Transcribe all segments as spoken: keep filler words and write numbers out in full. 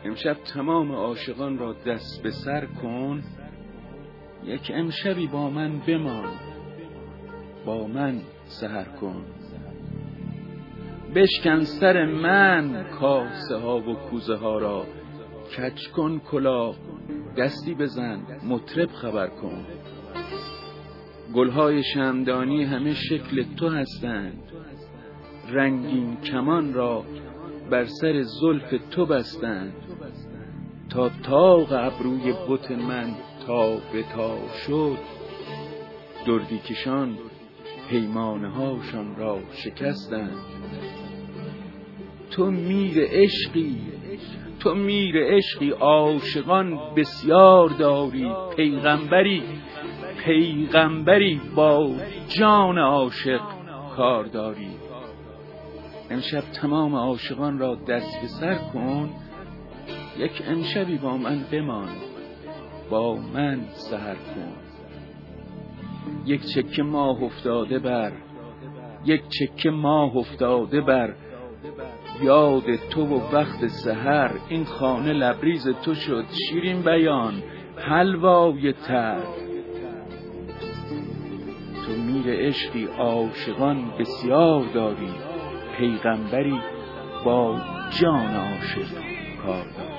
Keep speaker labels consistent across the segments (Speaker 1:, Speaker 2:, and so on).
Speaker 1: امشب تمام عاشقان را دست به سر کن، یک امشبی با من بمان، با من سحر کن. بشکن سر من کاسه ها و کوزه ها را، کج کن کلاه، دستی بزن، مطرب خبر کن. گلهای شمعدانی همه شکل تو هستند، رنگین کمان را بر سر زلف تو بستند. تا طاق ابروی بت من تا به تا شد، دردی کشان پیمانه هاشان را شکستند. تو میر عشقی، تو میر عشقی، عاشقان بسیار داری. پیغمبری، پیغمبری با جان عاشق کار داری. امشب تمام عاشقان را دست به سر کن، یک امشبی با من بمان، با من سحر کن. یک چکه ماه افتاده بر، یک چکه ماه افتاده بر یاد تو و وقت سحر. این خانه لبریز تو شد شیرین بیان، حلوای تر. تو میر عشقی، عاشقان بسیار داری. پیغمبری با جان عاشق کار داری.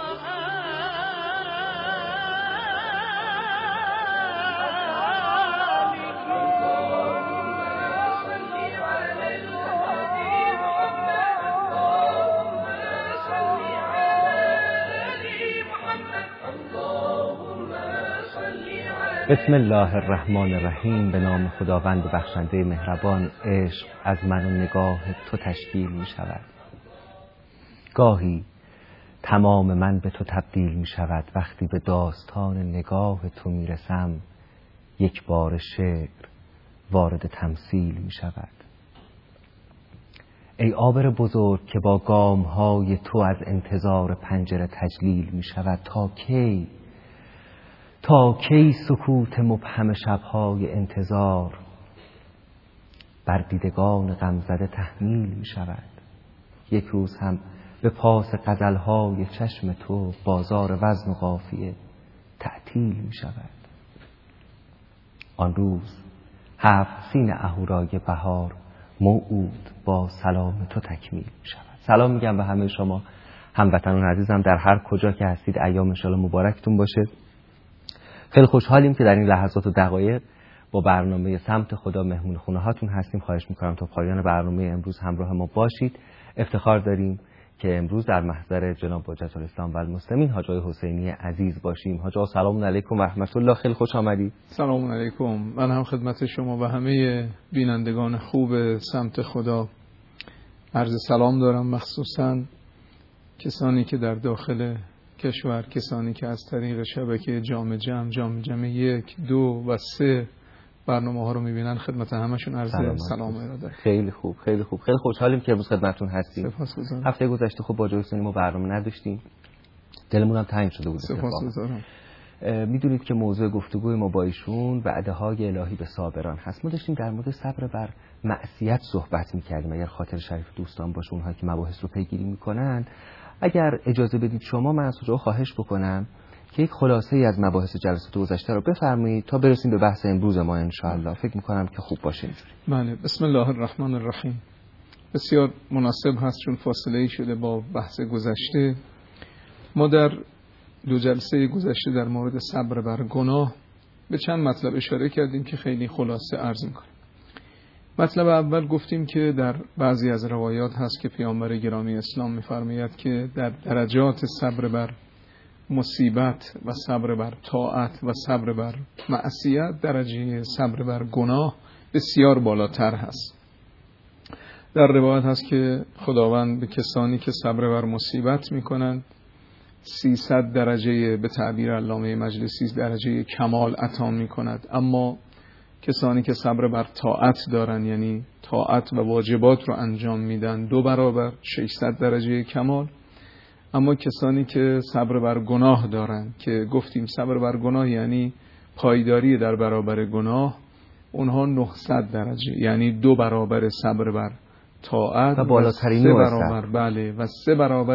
Speaker 2: بسم الله الرحمن الرحیم. به نام خداوند بخشنده مهربان. عشق از من و نگاه تو تشکیل می شود. گاهی تمام من به تو تبدیل می شود. وقتی به داستان نگاه تو می رسم، یک بار شعر وارد تمثیل می شود. ای عابر بزرگ که با گام های تو از انتظار پنجره تجلیل می شود. تا کی تا کی سکوت مبهم شب‌های انتظار بر دیدگان غمزده تحمیل می شود. یک روز هم به پاس غزل‌های چشم تو بازار وزن و قافیه تعطیل می شود. آن روز هفت سین اهورای بهار موعود با سلام تو تکمیل می شود. سلام میگم به همه شما هموطنان عزیزم در هر کجا که هستید. ایام ان شاءالله مبارکتون باشه. خیلی خوشحالیم که در این لحظات و دقایق با برنامه سمت خدا مهمون خونه هاتون هستیم. خواهش میکنم تا پایان برنامه امروز همراه ما باشید. افتخار داریم که امروز در محضر جناب حجت الاسلام و المسلمین حاج آقای حسینی عزیز باشیم. حاج آقا سلام علیکم و رحمت الله، خیلی خوش آمدید.
Speaker 3: سلام علیکم. من هم خدمت شما و همه بینندگان خوب سمت خدا عرض سلام دارم، مخصوصاً کسانی که در داخل کشور، کسانی که از طریق شبکه جام جم جام جم یک، دو و سه برنامه ها رو میبینن، خدمت همشون عرض سلام, سلام اراده.
Speaker 2: خیلی خوب، خیلی خوب، خیلی خوشحالیم که امروز خدمتتون هستیم.
Speaker 3: سپاسگزارم.
Speaker 2: هفته گذشته خب با جوی ما برنامه نداشتیم، دلمون هم تنگ شده بود.
Speaker 3: سپاسگزارم.
Speaker 2: میدونید که موضوع گفتگوی ما با ایشون وعده های الهی به صابران هست. ما داشتیم در مورد صبر بر معصیت صحبت میکردیم. اگر خاطر شریف دوستان باشه، اونها که مباحث رو پیگیری میکنن، اگر اجازه بدید شما من از شما خواهش بکنم که یک خلاصه ای از مباحث جلسات گذشته رو بفرمایید تا برسیم به بحث امروز ما ان شاء الله. فکر میکنم که خوب باشه اینجوری.
Speaker 3: بله. بسم الله الرحمن الرحیم. بسیار مناسب هست چون فاصله ای شده با بحث گذشته. ما در دو جلسه گذشته در مورد صبر بر گناه به چند مطلب اشاره کردیم که خیلی خلاصه عرض میکنیم. مطلب اول گفتیم که در بعضی از روایات هست که پیامبر گرامی اسلام می‌فرماید که در درجات صبر بر مصیبت و صبر بر طاعت و صبر بر معصیت، درجه صبر بر گناه بسیار بالاتر هست. در روایت هست که خداوند به کسانی که صبر بر مصیبت می‌کنند سیصد درجه، به تعبیر علامه مجلسی درجه کمال عطا می‌کند، اما کسانی که صبر بر طاعت دارن، یعنی طاعت و واجبات رو انجام میدن، دو برابر ششصد درجه کمال. اما کسانی که صبر بر گناه دارن، که گفتیم صبر بر گناه یعنی پایداری در برابر گناه، اونها نهصد درجه، یعنی دو برابر صبر بر طاعت
Speaker 2: و بالاترین
Speaker 3: سه برابر بله و سه برابر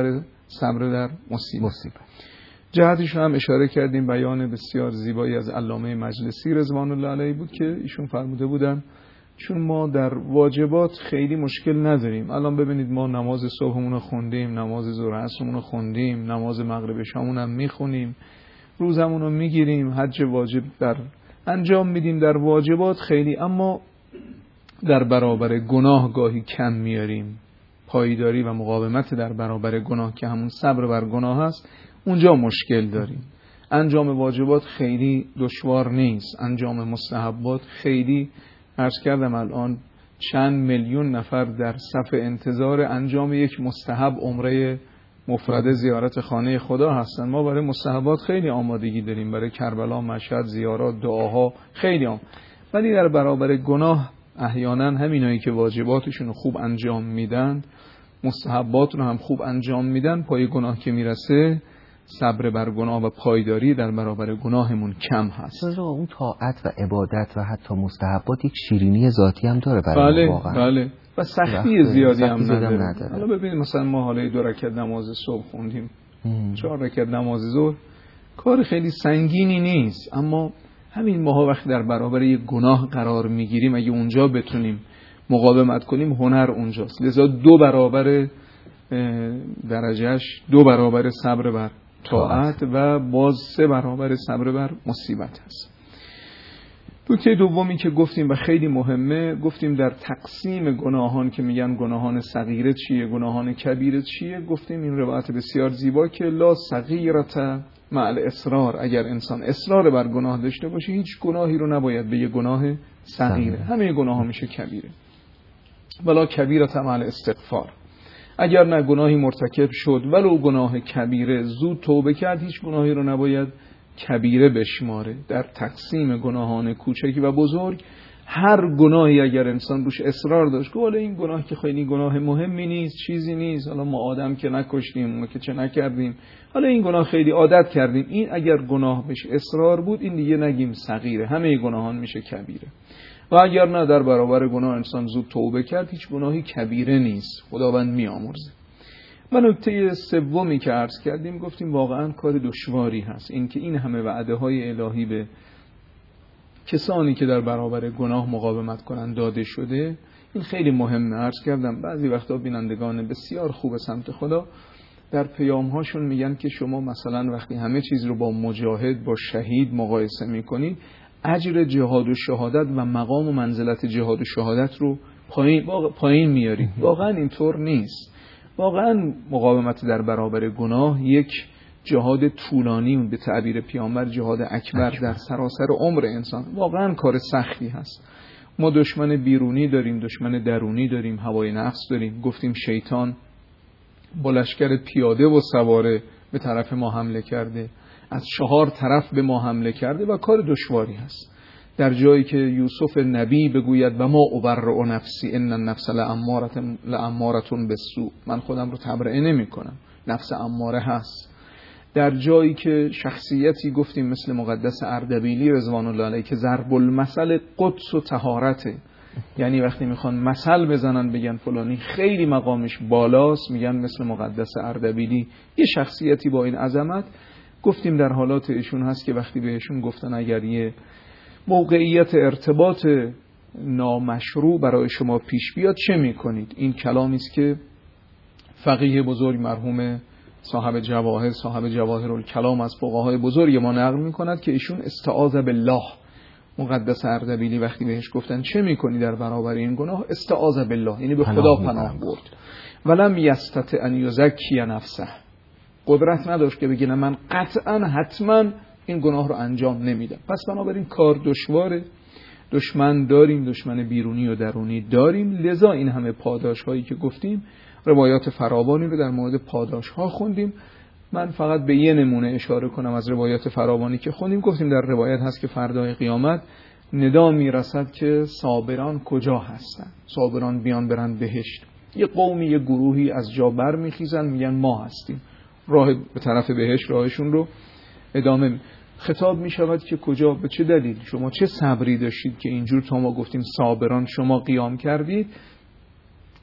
Speaker 3: صبر در مصیبت.
Speaker 2: مصیبت.
Speaker 3: جهتش هم اشاره کردیم، بیان بسیار زیبایی از علامه مجلسی رضوان الله علیه بود که ایشون فرموده بودن چون ما در واجبات خیلی مشکل نداریم. الان ببینید ما نماز صبحمون رو خوندیم، نماز ظهر عصرمون رو خوندیم، نماز مغرب شامون هم میخونیم، روزمون رو میگیریم، حج واجب در انجام میدیم، در واجبات خیلی، اما در برابر گناه گاهی کم میاریم. پایداری و مقاومت در برابر گناه که همون صبر بر گناه هست، اونجا مشکل داریم. انجام واجبات خیلی دشوار نیست، انجام مستحبات خیلی. عرض کردم الان چند میلیون نفر در صف انتظار انجام یک مستحب عمره مفرده زیارت خانه خدا هستن. ما برای مستحبات خیلی آمادگی داریم، برای کربلا، مشهد، زیارات، دعاها خیلی آم. ولی در برابر گناه احیانا همینایی که واجباتشون رو خوب انجام میدن، مستحبات رو هم خوب انجام میدن، پای گناه که میرسه صبر بر گناه و پایداری در برابر گناهمون کم هست.
Speaker 2: اون طاعت و عبادت و حتی مستحبات یک شیرینی ذاتی هم داره برای
Speaker 3: بله،
Speaker 2: واقعا.
Speaker 3: بله. و سختی زیادی هم نداره.
Speaker 2: نداره.
Speaker 3: حالا ببینید مثلا ما حالا دو رکعت نماز صبح خوندیم، چهار رکعت نماز ظهر، کار خیلی سنگینی نیست، اما همین ماها وقتی در برابر یک گناه قرار میگیریم، اگه اونجا بتونیم مقاومت کنیم، هنر اونجاست. لذا دو برابر درجهش، دو برابر صبر بر طاعت و باز سه برابر صبر بر مصیبت هست. نکته دومی که گفتیم و خیلی مهمه، گفتیم در تقسیم گناهان که میگن گناهان صغیره چیه، گناهان کبیره چیه، گفتیم این روایت بسیار زیبا که لا صغیرت مع الاصرار، اگر انسان اصرار بر گناه داشته باشه هیچ گناهی رو نباید به یه گناه صغیره، همه گناه ها میشه کبیره. ولا کبیرت مع الاستغفار، اگر نه گناهی مرتکب شد ولو گناه کبیره زود توبه کرد، هیچ گناهی رو نباید کبیره بشماره. در تقسیم گناهان کوچکی و بزرگ، هر گناهی اگر انسان روش اصرار داشت که این گناه که خیلی گناه مهمی نیست، چیزی نیست، حالا ما آدم که نکشتیم، ما که چه نکردیم، حالا این گناه خیلی عادت کردیم، این اگر گناه بهش اصرار بود، این دیگه نگیم صغیره، همه گناهان میشه کبیره. و اگر نه در برابر گناه انسان زود توبه کرد، هیچ گناهی کبیره نیست، خداوند میآمرزه. و نکته سومی که عرض کردیم، گفتیم واقعا کار دشواری هست این که این همه وعده های الهی به کسانی که در برابر گناه مقاومت کنند داده شده. این خیلی مهمه. عرض کردم بعضی وقتا بینندگان بسیار خوب سمت خدا در پیام‌هاشون میگن که شما مثلا وقتی همه چیز رو با مجاهد، با شهید مقایسه میکنید، اجر جهاد و شهادت و مقام و منزلت جهاد و شهادت رو پایین پایین میارید. واقعا اینطور نیست. واقعا مقاومت در برابر گناه یک جهاد طولانی، به تعبیر پیامبر جهاد اکبر در سراسر عمر انسان، واقعا کار سختی هست. ما دشمن بیرونی داریم، دشمن درونی داریم، هوای نفس داریم. گفتیم شیطان با لشکر پیاده و سواره به طرف ما حمله کرده، از چهار طرف به ما حمله کرده و کار دشواری هست. در جایی که یوسف نبی بگوید و ما ابرئ نفسی ان النفس لامارة بالسوء، من خودم رو تبرئه نمی کنم، نفس اماره هست. در جایی که شخصیتی گفتیم مثل مقدس اردبیلی رضوان الله علیه که ضرب المثل قدس و طهارته، یعنی وقتی میخوان مثل بزنن بگن فلانی خیلی مقامش بالاست، میگن مثل مقدس اردبیلی. یه شخصیتی با این عظمت، گفتیم در حالات ایشون هست که وقتی بهشون گفتن اگر یه موقعیت ارتباط نامشروع برای شما پیش بیاد چه میکنید؟ این کلامی است که فقیه بزرگ مرحوم صاحب جواهر صاحب جواهر الکلام از فقهای بزرگ ما نقل میکند که ایشون استعاذ بالله، مقدس اردبیلی وقتی بهش گفتن چه میکنی در برابر این گناه، استعاذ بالله یعنی به خدا پناه برد. ولم یستطع ان یزکی نفسه، قدرت نداشت که بگه من قطعا حتما این گناه رو انجام نمیدم. پس بنابراین کار دشواره، دشمن داریم، دشمن بیرونی و درونی داریم، لذا این همه پاداش هایی که گفتیم، روایات فراوانی رو در مورد پاداش ها خوندیم. من فقط به یه نمونه اشاره کنم از روایات فراوانی که خوندیم. گفتیم در روایت هست که فردای قیامت ندا میرسد که صابران کجا هستن، صابران بیان برن بهشت. یه قومی، یه گروهی از جا بر میخیزن میگن ما هستیم، راه به طرف بهشت راهشون رو ادامه می. خطاب می شود که کجا، به چه دلیل، شما چه صبری داشتید که اینجور تا ما گفتیم صابران شما قیام کردید؟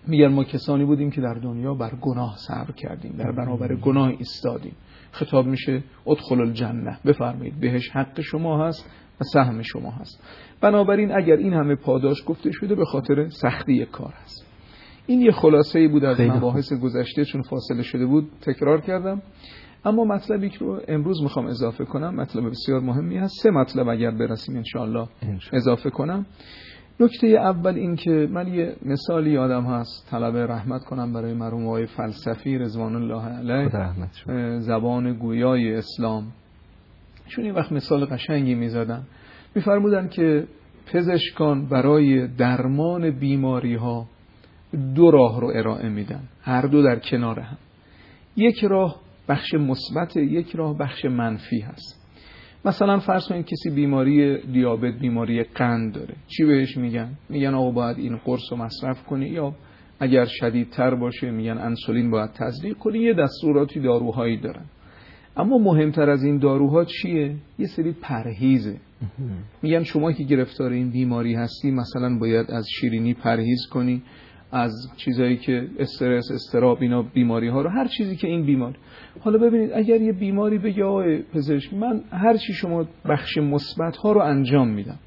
Speaker 3: میگن ما کسانی بودیم که در دنیا بر گناه صبر کردیم، در برابر گناه ایستادیم. خطاب میشه ادخلوا الجنه، بفرمایید بهش حق شما هست و سهم شما هست. بنابراین اگر این همه پاداش گفته شده به خاطر سختی کار هست. این یه خلاصه‌ای بود از مباحث گذشته، چون فاصله شده بود تکرار کردم. اما مطلبی که رو امروز میخوام اضافه کنم مطلب بسیار مهمی هست. سه مطلب اگر برسیم انشاءالله اضافه کنم. نکته اول این که من یه مثالی یادم هست، طلب رحمت کنم برای مرحوم آقای فلسفی رضوان الله علیه، زبان گویای اسلام، چون این وقت مثال قشنگی میزدن. میفرمودن که پزشکان برای درمان بیماری ها دو راه رو ارائه میدن، هر دو در کنار هم. یک راه بخش مثبت، یک راه بخش منفی هست. مثلا فرض کنید کسی بیماری دیابت، بیماری قند داره، چی بهش میگن؟ میگن آقا باید این قرص رو مصرف کنی، یا اگر شدیدتر باشه میگن انسولین باید تزریق کنی. یه دستوراتی داروهایی دارن. اما مهمتر از این داروها چیه؟ یه سری پرهیزه. میگن شما که گرفتار این بیماری هستی مثلا باید از شیرینی پرهیز کنی، از چیزایی که استرس، استراب، اینا بیماری ها رو، هر چیزی که این بیمار. حالا ببینید اگر یه بیماری بگه آقای پزشک من هر چی شما بخش مثبت ها رو انجام میدم،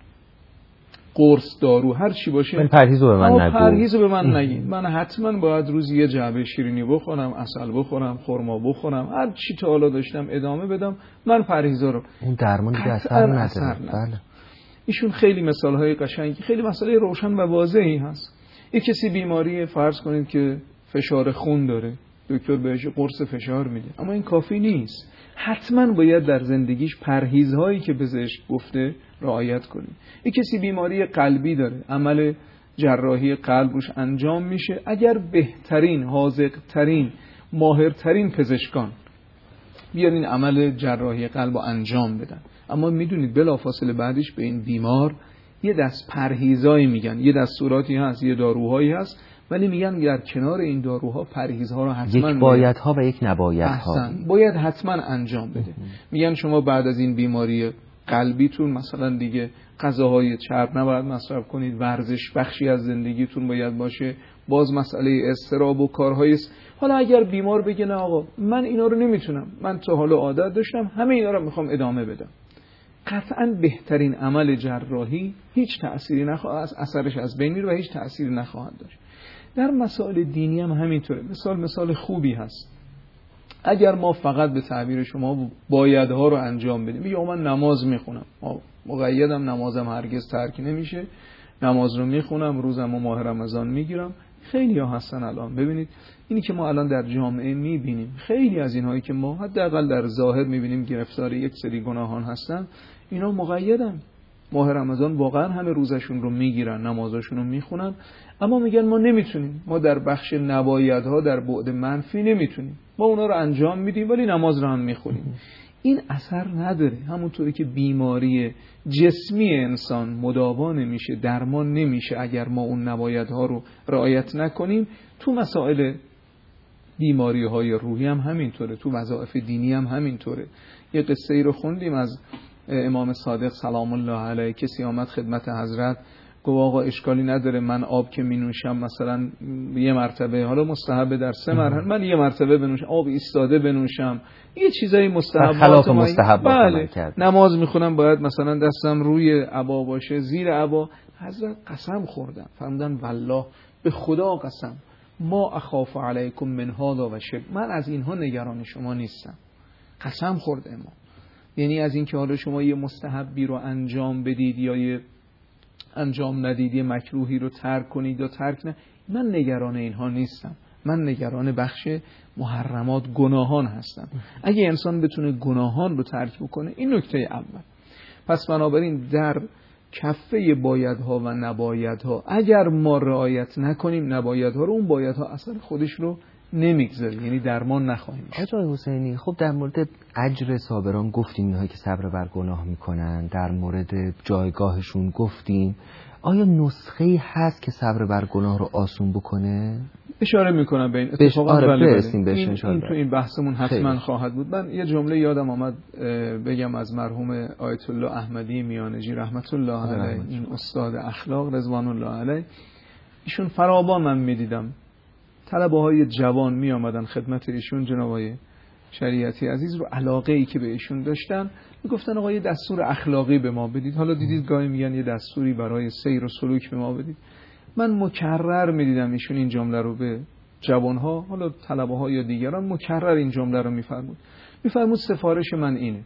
Speaker 3: قرص، دارو، هر چی باشه،
Speaker 2: من پرهیزو به من نگو،
Speaker 3: پرهیزو به من نگید، من حتما باید روزی یه جعبه شیرینی بخورم، عسل بخورم، خرما بخورم، هر چی تا حالا داشتم ادامه بدم، من پرهیزا رو،
Speaker 2: اون درمان دیگه اثر نداره. بله.
Speaker 3: ایشون خیلی مثال های قشنگی، خیلی مسئله روشن و واضحی هست. یک کسی بیماری فرض کنید که فشار خون داره، دکتر بهش قرص فشار میده، اما این کافی نیست. حتما باید در زندگیش پرهیزهایی که پزشک گفته رعایت کنید. یک کسی بیماری قلبی داره، عمل جراحی قلب روش انجام میشه، اگر بهترین، حاذق‌ترین، ماهرترین پزشکان بیان این عمل جراحی قلب رو انجام بدن، اما میدونید بلافاصله بعدش به این بیمار یه دست پرهیزایی میگن، یه دستوراتی هست، یه داروهایی هست، ولی میگن در کنار این داروها پرهیزها رو حتما،
Speaker 2: یک بایدها و یک نبایدها
Speaker 3: باید حتما انجام بده. میگن شما بعد از این بیماری قلبیتون مثلا دیگه غذاهای چرب نباید مصرف کنید، ورزش بخشی از زندگیتون باید باشه، باز مسئله اضطراب و کارهای. حالا اگر بیمار بگه نه آقا من اینا رو نمیتونم، من تا حالا عادت داشتم همه اینا رو میخوام ادامه بدم، قطعاً بهترین عمل جراحی هیچ تأثیری نخواهد، اثرش از بین میره و هیچ تأثیری نخواهد داشت. در مسائل دینی هم همینطوره. مثال مثال خوبی هست. اگر ما فقط به تعبیر شما بایدها رو انجام بدیم، میگه من نماز میخونم، مقیدم، نمازم هرگز ترک نمیشه، نماز رو میخونم، روزم و ماه رمضان میگیرم. خیلی ها هستن الان، ببینید اینی که ما الان در جامعه میبینیم، خیلی از اینهایی که ما حداقل در ظاهر میبینیم گرفتار یک سری گناهان هستن، اینا مقیدن، ماه رمضان واقعا همه روزشون رو میگیرن، نمازشون رو میخونن، اما میگن ما نمیتونیم، ما در بخش نبایدها در بعد منفی نمیتونیم، ما اونا رو انجام میدیم ولی نماز رو هم میخونیم. این اثر نداره. همونطوری که بیماری جسمی انسان مداوا نمیشه، درمان نمیشه اگر ما اون نبایدها رو رعایت نکنیم، تو مسائل بیماری های روحی هم همینطوره، تو وظایف دینی هم همینطوره. یه قصه ای رو خوندیم از امام صادق سلام الله علیه. کسی آمد خدمت حضرت گفت آقا اشکالی نداره من آب که می نوشم مثلا یه مرتبه، حالا مستحبه در سه مرحله، من یه مرتبه بنوشم، آب ایستاده بنوشم، یه چیزای مستحبات،
Speaker 2: خلاف مستحبات
Speaker 3: بله. نماز میخونم باید مثلا دستم روی عبا باشه، زیر عبا. حضرت قسم خوردن، فرمودن والله به خدا قسم ما اخاف علیکم من هذا و شرک، من از اینها نگران شما نیستم. قسم خورد امام. یعنی از اینکه حالا شما یه مستحبی رو انجام بدید یا یه انجام ندید، یه مکروهی رو ترک کنید یا ترک نه، من نگران اینها نیستم، من نگران بخش محرمات، گناهان هستم. اگه انسان بتونه گناهان رو ترک بکنه، این نکته اول. پس بنابراین در کفه بایدها و نبایدها اگر ما رعایت نکنیم نبایدها رو، اون بایدها اثر خودش رو نمیگذاره، یعنی درمان نخواهیم.
Speaker 2: آقای حسینی خب در مورد اجر صابران گفتیم، اینهایی که صبر بر گناه میکنن، در مورد جایگاهشون گفتیم. آیا نسخه‌ای هست که صبر بر گناه رو آسون بکنه؟
Speaker 3: اشاره میکنم به این اتفاقا.
Speaker 2: آره
Speaker 3: بله
Speaker 2: برسیم بهش ان شاء الله.
Speaker 3: این تو این بحثمون حتما خواهد بود. من یه جمله یادم آمد بگم از مرحوم آیت الله احمدی میانجی رحمت الله علیه، این استاد اخلاق رضوان الله علیه. ایشون فراوان من میدیدم طلبه های جوان می آمدن خدمت ایشون، جناب آقای شریعتی عزیز رو علاقه ای که به ایشون داشتن می گفتن آقا یه دستور اخلاقی به ما بدید. حالا دیدید گاهی میگن یه دستوری برای سیر و سلوک به ما بدید. من مکرر می دیدم ایشون این جمله رو به جوانها، حالا طلبه ها یا دیگران، مکرر این جمله رو میفرمود. میفرمود سفارش من اینه،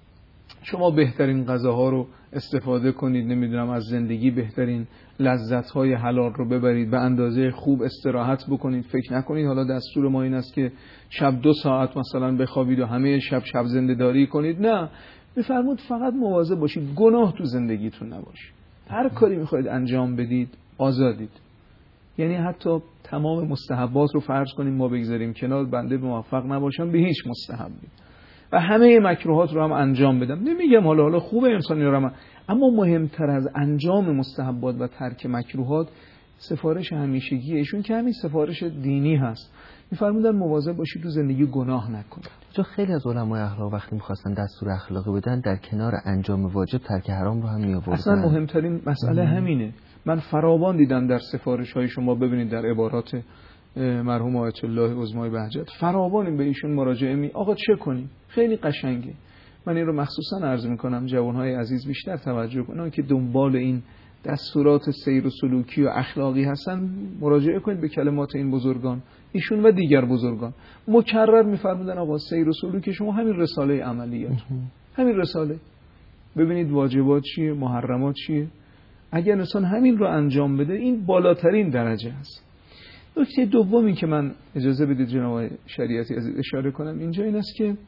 Speaker 3: شما بهترین غذاها رو استفاده کنید، نمیدونم از زندگی بهترین لذت‌های حلال رو ببرید، به اندازه خوب استراحت بکنید، فکر نکنید حالا دستور ما این است که شب دو ساعت مثلا بخوابید و همه شب شب زنده‌داری کنید. نه، میفرمود فقط مواظب باشید گناه تو زندگیتون نباشه. هر کاری میخواید انجام بدید آزادید. یعنی حتی تمام مستحبات رو فرض کنیم ما بگذاریم کنار، بنده موفق نباشم به هیچ مستحبی و همه مکروهات رو هم انجام بدم. نمیگم حالا حالا خوبه انسان رو هم، اما مهمتر از انجام مستحبات و ترک مکروهات سفارش همیشگی ایشون که همین سفارش دینی هست. میفرمودن مواظب باشید تو زندگی گناه نکنید.
Speaker 2: چون خیلی از علمای اخلاق وقتی می‌خواستن دستور اخلاقی بدن در کنار انجام واجب ترک حرام رو هم می‌آوردن.
Speaker 3: اصلا مهمترین مسئله ام. همینه. من فراوان دیدم در سفارش‌های شما، ببینید در عبارات مرحوم آیت الله عظمای بهجت فراوان به ایشون مراجعه می آقا چه کنیم؟ خیلی قشنگه. من این رو مخصوصا عرض میکنم جوانهای عزیز بیشتر توجه کنن که دنبال این دستورات سیر و سلوکی و اخلاقی هستن، مراجعه کنید به کلمات این بزرگان، ایشون و دیگر بزرگان. مکرر میفرمودن آقا سیر و سلوک شما همین رساله عملیات، همین رساله. ببینید واجبات چیه، محرمات چیه. اگر انسان همین رو انجام بده این بالاترین درجه است. نکته دومی که من اجازه بدید جناب شریعتی عزیز اشاره کنم اینجا این است که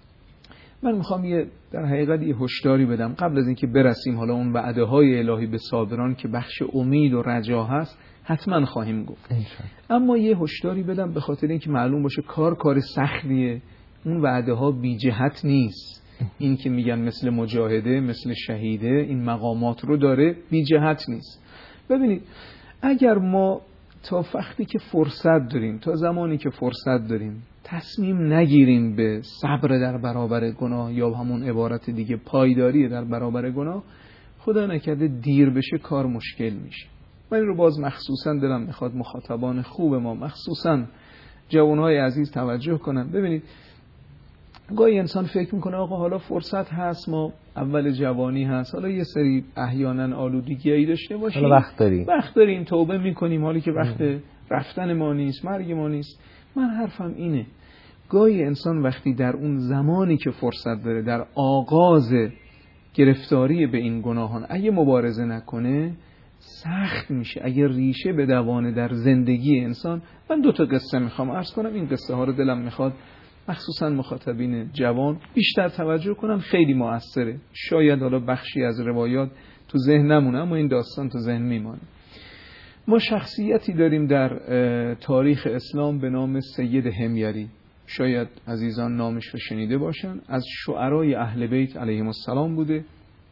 Speaker 3: من میخوام یه در حقیقت یه هشداری بدم قبل از اینکه برسیم حالا اون وعده های الهی به صابران که بخش امید و رجا هست حتما خواهیم گفت. اما یه هشداری بدم به خاطر اینکه معلوم باشه کار کار سختیه، اون وعده ها بی جهت نیست. این که میگن مثل مجاهده، مثل شهیده، این مقامات رو داره، بی جهت نیست. ببینید اگر ما تا وقتی که فرصت داریم، تا زمانی که فرصت داریم تصمیم نگیریم به صبر در برابر گناه یا همون عبارت دیگه پایداری در برابر گناه، خدا نکرده دیر بشه کار مشکل میشه. من این رو باز مخصوصا دلم میخواد مخاطبان خوب ما، مخصوصا جوانهای عزیز توجه کنن. ببینید گاهی انسان فکر میکنه آقا حالا فرصت هست، ما اول جوانی هست، حالا یه سری احیانا آلودگیایی داشته باشیم،
Speaker 2: حالا وقت داریم
Speaker 3: وقت داریم توبه میکنیم، حالی که وقت رفتن ما نیست، مرگ ما نیست. من حرفم اینه گاهی انسان وقتی در اون زمانی که فرصت داره، در آغاز گرفتاری به این گناهان اگه مبارزه نکنه سخت میشه، اگه ریشه بدوانه در زندگی انسان. من دو تا قصه میخوام عرض کنم، این قصه ها رو دلم میخواد مخصوصا مخاطبین جوان بیشتر توجه کنن، خیلی مؤثره. شاید حالا بخشی از روایات تو ذهن نمونه اما این داستان تو ذهن میمونه. ما شخصیتی داریم در تاریخ اسلام به نام سید حمیری، شاید عزیزان نامش رو شنیده باشن، از شعرای اهل بیت علیهم السلام بوده،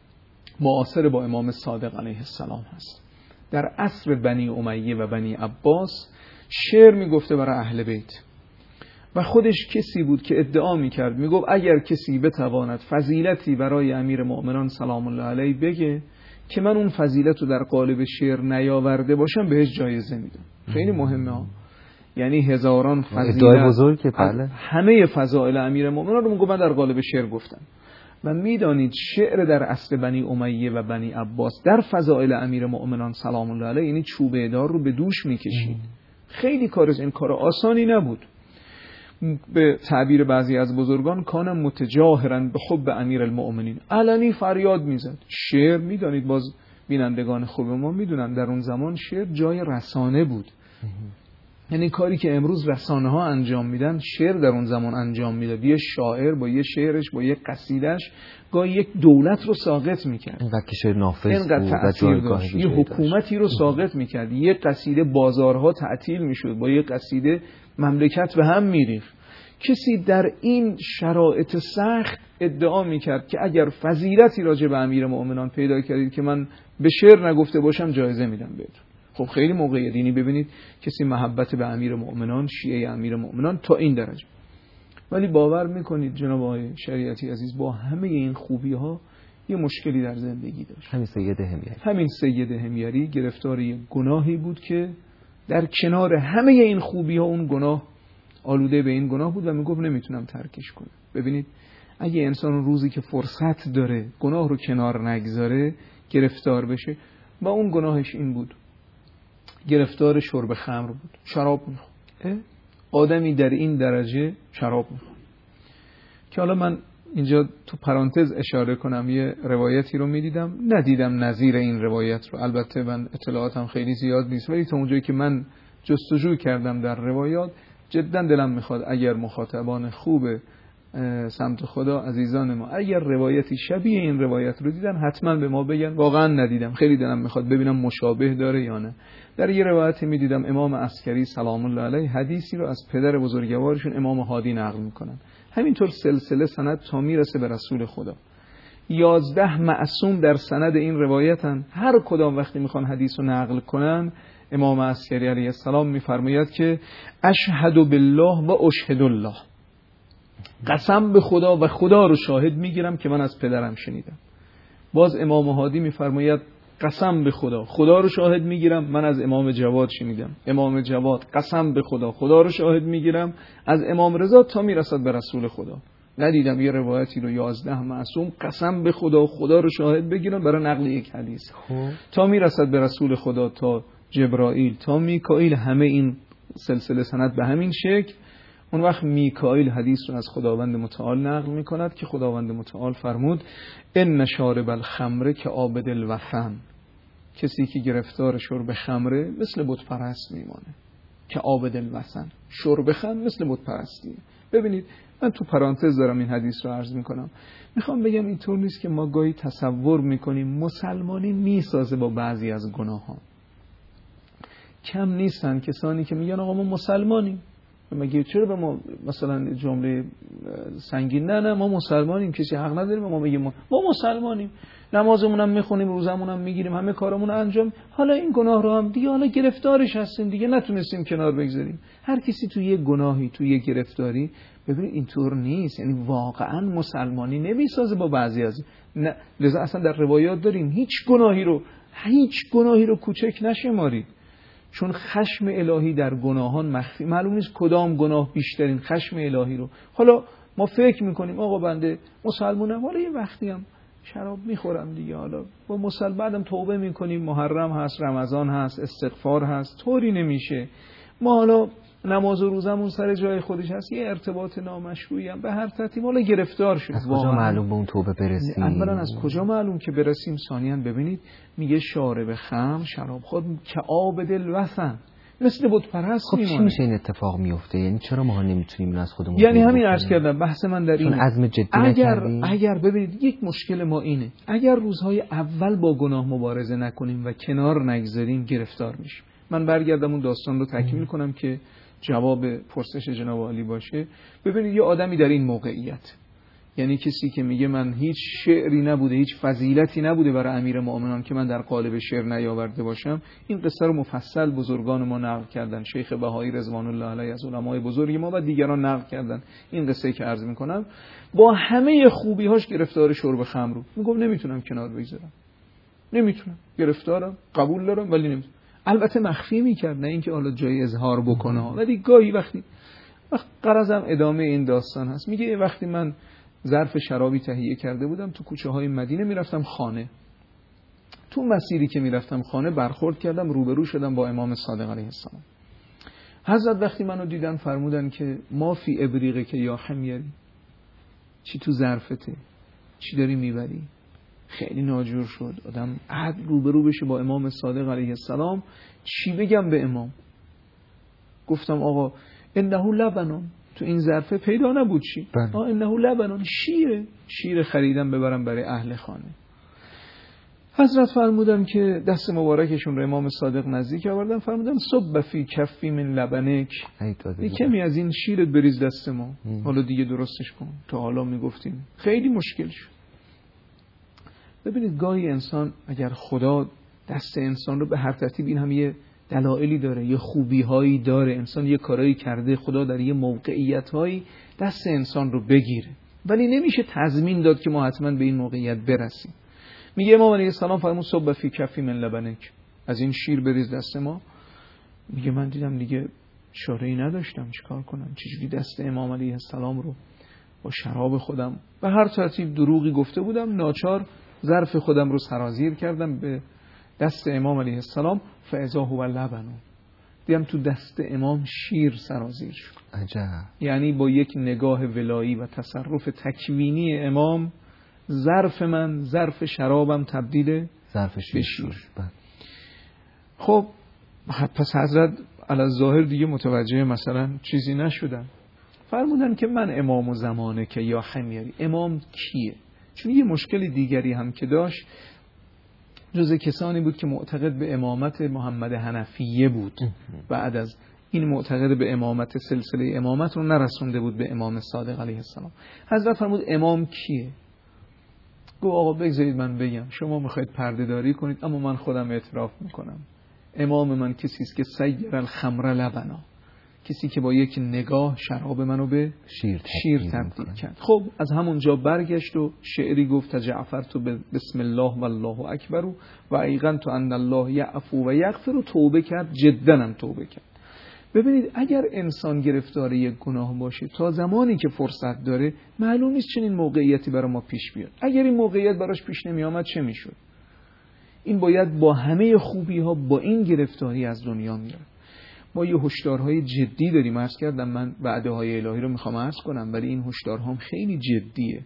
Speaker 3: معاصر با امام صادق علیه السلام هست. در عصر بنی امیه و بنی عباس شعر میگفته برای اهل بیت و خودش کسی بود که ادعا میکرد، میگفت اگر کسی بتواند فضیلتی برای امیر مؤمنان سلام الله علیه بگه که من اون فضیلت رو در قالب شعر نیاورده باشم بهش جایزه میدم. خیلی مهمه ها، یعنی هزاران فضیلت
Speaker 2: بزرگ بله.
Speaker 3: همه فضائل امیر مؤمنان رو میگم من در قالب شعر گفتم. و میدانید شعر در اصل بنی امیه و بنی عباس در فضائل امیر مؤمنان سلام الله علیه یعنی چوبه دار رو به دوش میکشید. خیلی کارش این کار آسانی نبود. به تعبیر بعضی از بزرگان کان متجاهرا به حب امیر المؤمنین، علنی فریاد میزد. شعر میدانید باز بینندگان خوب ما میدونن در اون زمان شعر جای رسانه بود. یعنی کاری که امروز رسانه ها انجام میدن شعر در اون زمان انجام میداد. یه شاعر با یه شعرش با یه قصیدش گاهی یک دولت رو ساقط میکرد،
Speaker 2: اینقدر که شعر نافذ بود و
Speaker 3: جایگاه یه حکومتی رو ساقط میکرد. یه قصیده بازارها تعطیل میشد، با یه قصیده مملکت به هم میریخت. کسی در این شرایط سخت ادعا میکرد که اگر فضیلتی راجع به امیر مؤمنان پیدا کردید که من به شعر نگفته باشم جایزه میدم بهتون. خب خیلی موقعیت دینی. ببینید کسی محبت به امیر مؤمنان، شیعه امیر مؤمنان تا این درجه. ولی باور میکنید جناب آقای شریعتی عزیز با همه این خوبی ها یه مشکلی در زندگی داشت.
Speaker 2: همین سید حمیری.
Speaker 3: همین سید حمیری گرفتار گناهی بود که در کنار همه این خوبی ها اون گناه آلوده به این گناه بود و میگفت نمیتونم ترکش کنم. ببینید اگه انسان روزی که فرصت داره گناه رو کنار نگذاره گرفتار بشه، با اون گناهش این بود گرفتار شرب خمر بود، شراب میخورد. آدمی در این درجه شراب میخورد که حالا من اینجا تو پرانتز اشاره کنم، یه روایتی رو میدیدم، ندیدم نظیر این روایت رو، البته من اطلاعاتم خیلی زیاد نیست، ولی تا اونجایی که من جستجو کردم در روایات جدا دلم میخواد اگر مخاطبان خوب سمت خدا عزیزان ما اگر روایتی شبیه این روایت رو دیدن حتما به ما بگن. واقعا ندیدم، خیلی دلم میخواد ببینم مشابه داره یا نه. در یه روایتی میدیدم امام عسکری سلام الله علیه حدیثی رو از پدر بزرگوارشون امام هادی نقل میکنن، همینطور سلسله سند تا میرسه به رسول خدا. یازده معصوم در سند این روایتن، هر کدام وقتی میخوان حدیث رو نقل کنن امام عسکری علیه السلام میفرماید که اشهد بالله و اشهد الله، قسم به خدا و خدا رو شاهد میگیرم که من از پدرم شنیدم. باز امام هادی میفرماید قسم به خدا، خدا رو شاهد میگیرم من از امام جواد شنیدم. امام جواد قسم به خدا، خدا رو شاهد میگیرم از امام رضا تا میرسد به رسول خدا. ندیدم یه روایتی رو یازده معصوم قسم به خدا خدا رو شاهد بگیرم برای نقل یک حدیث خوب. تا میرسد به رسول خدا، تا جبرائیل، تا میکائیل، همه این سلسله سند به همین شکل. اون وقت میکائیل حدیث رو از خداوند متعال نقل میکند که خداوند متعال فرمود ان شارب الخمر که عابد الوثن، کسی که گرفتار شرب خمره مثل بت پرست میمانه. که عابد الوثن، شرب خمر مثل بت پرستی. ببینید من تو پرانتز دارم این حدیث رو عرض میکنم، میخوام بگم اینطور نیست که ما گاهی تصور میکنیم مسلمانی میسازه با بعضی از گناه ها. کم نیستن کسانی که میگن آقا ما مسلمانیم، مگه چرا به ما مثلا جمله سنگین، نه نه ما مسلمانیم، کسی حق نداره ما بگیم ما, ما مسلمانیم، نمازمون هم میخونیم، روزمون هم میگیریم، همه کارمون انجام، حالا این گناه رو هم دیگه حالا گرفتارش هستیم دیگه نتونستیم کنار بگذاریم. هر کسی توی یه گناهی توی یه گرفتاری، ببینید اینطور نیست، یعنی واقعا مسلمانی نمیسازه با بعضی از نه. لذا اصلا در روایات داریم هیچ گناهی رو هیچ گناهی رو کوچک نشمارید، چون خشم الهی در گناهان مخفی، معلوم نیست کدام گناه بیشترین خشم الهی رو. حالا ما فکر میکنیم آقا بنده مسلمانم، حالا یه وقتی هم شراب میخورم دیگه، حالا با مسلمان بعدم توبه میکنیم، محرم هست، رمضان هست، استغفار هست، طوری نمیشه. ما حالا نماز و روزمون سر جای خودش هست، یه ارتباط نامشروعی هم به هر ترتیب حالا گرفتار شد.
Speaker 2: از کجا معلوم به اون توبه برسیم؟
Speaker 3: اولا از کجا معلوم که برسیم؟ ثانیاً ببینید میگه شارب خمر، شراب خود که عابد الوثن، مثل بت پرست
Speaker 2: خب
Speaker 3: میمونه.
Speaker 2: چی میشه این اتفاق میفته؟ یعنی چرا ما نمیتونیم از خودمون؟
Speaker 3: یعنی همین عرض کردم، بحث من در این
Speaker 2: عزم جدی
Speaker 3: اگر
Speaker 2: نکردیم.
Speaker 3: اگر ببینید یک مشکل ما اینه، اگر روزهای اول با گناه مبارزه نکنیم و کنار نگذاریم گرفتار میشیم. من برگردم اون داستان رو تکمیل کنم که جواب پرسش جناب عالی باشه. ببینید یه آدمی در این موقعیت، یعنی کسی که میگه من هیچ شعری نبوده، هیچ فضیلتی نبوده برای امیر مؤمنان که من در قالب شعر نیاورده باشم. این قصه رو مفصل بزرگان ما نقل کردن، شیخ بهایی رضوان الله علیه از علمای بزرگ ما و دیگران نقل کردن. این قصه که عرض میکنم با همه خوبی‌هاش گرفتار شرب خمر بود. میگم نمیتونم کنار بگذارم، نمیتونم، گرفتارم، قبول دارم ولی نمیتونم. البته مخفی میکرد، نه اینکه حالا جای اظهار بکنه، ولی گاهی وقتی وقت غرضم ادامه این داستان هست. میگه وقتی من ظرف شرابی تهیه کرده بودم، تو کوچه های مدینه میرفتم خانه، تو مسیری که میرفتم خانه برخورد کردم، روبرو شدم با امام صادق علیه السلام. حضرت وقتی منو دیدن فرمودن که ما فی ابریقه که یا حمیری، چی تو ظرفته، چی داری میبری؟ خیلی ناجور شد آدم عد روبرو بشه با امام صادق علیه السلام. چی بگم به امام؟ گفتم آقا انه لبنان، تو این ظرفه پیدا نبود چی؟ آه انه لبنان، شیره، شیر خریدم ببرم برای اهل خانه. حضرت فرمودن که دست مبارکشون رو امام صادق نزدیک آوردن، فرمودن صب فی کفی من لبنک، یک کمی از این شیرت بریز دست ما، حالا دیگه درستش کن، تا حالا میگفتیم خیلی مشکل شد. ببینید گاهی انسان اگر خدا دست انسان رو به هر ترتیب، این هم یه دلایلی داره، یه خوبی هایی داره، انسان یه کارایی کرده، خدا در یه موقعیت هایی دست انسان رو بگیره، ولی نمیشه تضمین داد که ما حتما به این موقعیت برسیم. میگه امام علیه السلام فرمود صب فی کفی من لبنک، از این شیر بریز دست ما. میگه من دیدم دیگه چاره‌ای نداشتم چیکار کنم، چجوری دست امام علیه السلام رو با شراب خودم به هر ترتیب دروغی گفته بودم، ناچار ظرف خودم رو سرازیر کردم به دست امام علیه السلام. فاذا هو لبن، دیدم تو دست امام شیر سرازیر شد.
Speaker 2: عجب.
Speaker 3: یعنی با یک نگاه ولایی و تصرف تکوینی امام ظرف من، ظرف شرابم تبدیل
Speaker 2: ظرف شیر
Speaker 3: شد.
Speaker 2: شد.
Speaker 3: خب پس حضرت علی الظاهر دیگه متوجه مثلا چیزی نشدن، فرمودن که من امام و زمانه که یا حمیری. امام کیه؟ چون یه مشکل دیگری هم که داشت، جزء کسانی بود که معتقد به امامت محمد حنفیه بود، بعد از این معتقد به امامت سلسله امامت رو نرسونده بود به امام صادق علیه السلام. حضرت فرمود امام کیه؟ گفت آقا بگذارید من بگم، شما میخواید پرده داری کنید اما من خودم اعتراف میکنم. امام من کسی است که سیر الخمر لبنا، کسی که با یک نگاه شراب منو به
Speaker 2: شیر
Speaker 3: شیر تبدیل کرد. خب از همونجا برگشت و شعری گفت جعفر تو بسم الله والله اکبر و ایقنت ان الله یعفو و یغفر، و توبه کرد، جدا هم توبه کرد. ببینید اگر انسان گرفتار یک گناه باشه تا زمانی که فرصت داره معلوم نیست چنین موقعیتی برای ما پیش بیاد. اگر این موقعیت براش پیش نمی آمد چه میشد؟ این باید با همه خوبی ها با این گرفتاری از دنیا میره. ما یه هشدارهای جدی داریم. عرض کردم من وعده های الهی رو میخوام عرض کنم، ولی این هشدارها خیلی جدیه.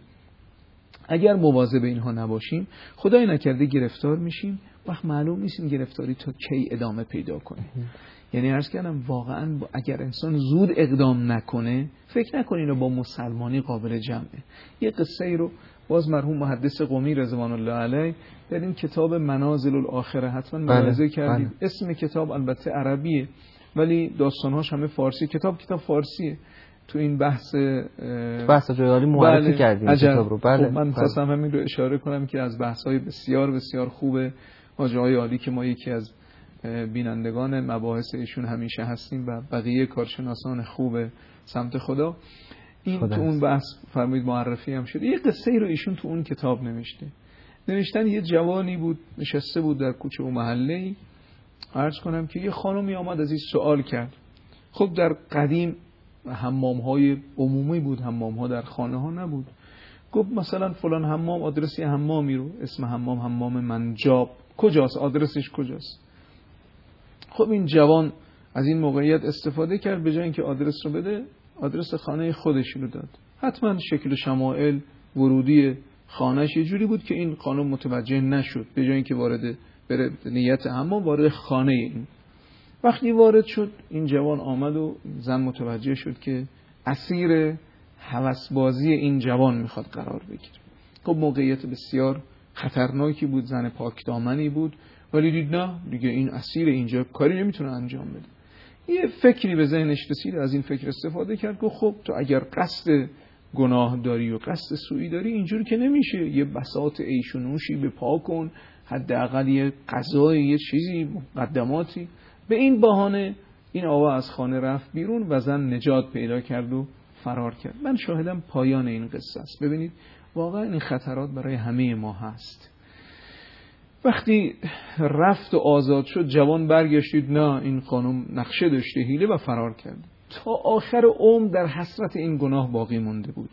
Speaker 3: اگر مواظب اینها نباشیم خدای نکرده گرفتار میشیم، وقت معلوم نیست این گرفتاری تا کی ادامه پیدا کنه. یعنی عرض کردم واقعا اگر انسان زود اقدام نکنه، فکر نکنین اینو با مسلمانی قابل جمعه. یه قصه ای رو باز مرحوم محدث قمی رضوان الله علیه در این کتاب منازل الاخره حتما ملاحظه کردید. بله. اسم کتاب البته عربیه ولی داستانهاش همه فارسی. کتاب کتاب فارسیه. تو این بحث
Speaker 2: بحث جدالی معرفی
Speaker 3: بله.
Speaker 2: کردیم کتاب رو. بله.
Speaker 3: خب من خواستم همین رو اشاره کنم که از بحث‌های بسیار بسیار خوبه حاجی های عالی که ما یکی از بینندگان مباحث ایشون همیشه هستیم و بقیه کارشناسان خوب سمت خدا. این خدا تو اون بحث فرمایید معرفی هم شده. یه قصه ای رو ایشون تو اون کتاب نوشته. نوشتن یه جوانی بود نشسته بود در کوچه و محله‌ای، عرض کنم که یه خانمی آمد از این سوال کرد. خب در قدیم حمام‌های عمومی بود، حمام‌ها در خانه‌ها نبود. گفت مثلا فلان حمام آدرسی حمامی رو، اسم حمام حمام منجاب، کجاست؟ آدرسش کجاست؟ خب این جوان از این موقعیت استفاده کرد، به جای اینکه آدرس رو بده آدرس خانه خودش رو داد. حتما شکل و شمائل ورودی خانهش یه جوری بود که این خانم متوجه نشد، به جای اینکه وارد بره نیت حمام وارد خانه این. وقتی وارد شد این جوان آمد و زن متوجه شد که اسیر هوسبازی این جوان میخواد قرار بگیره. خب موقعیت بسیار خطرناکی بود، زن پاکدامنی بود ولی دید نه دیگه این اسیر اینجا کاری نمیتونه انجام بده. یه فکری به ذهنش رسید، از این فکر استفاده کرد. گفت خب تو اگر قصد گناه داری و قصد سوئی داری اینجوری که نمیشه، یه بساط عیش و نوشی به پا کن، حداقل یه غذای یه چیزی مقدماتی. به این بهانه این آقا از خانه رفت بیرون و زن نجات پیدا کرد و فرار کرد. من شاهدم پایان این قصه است. ببینید واقعا این خطرات برای همه ما هست. وقتی رفت و آزاد شد جوان برگشتید نه این خانم نقشه داشته حیله و فرار کرد. تا آخر عمر در حسرت این گناه باقی مونده بود.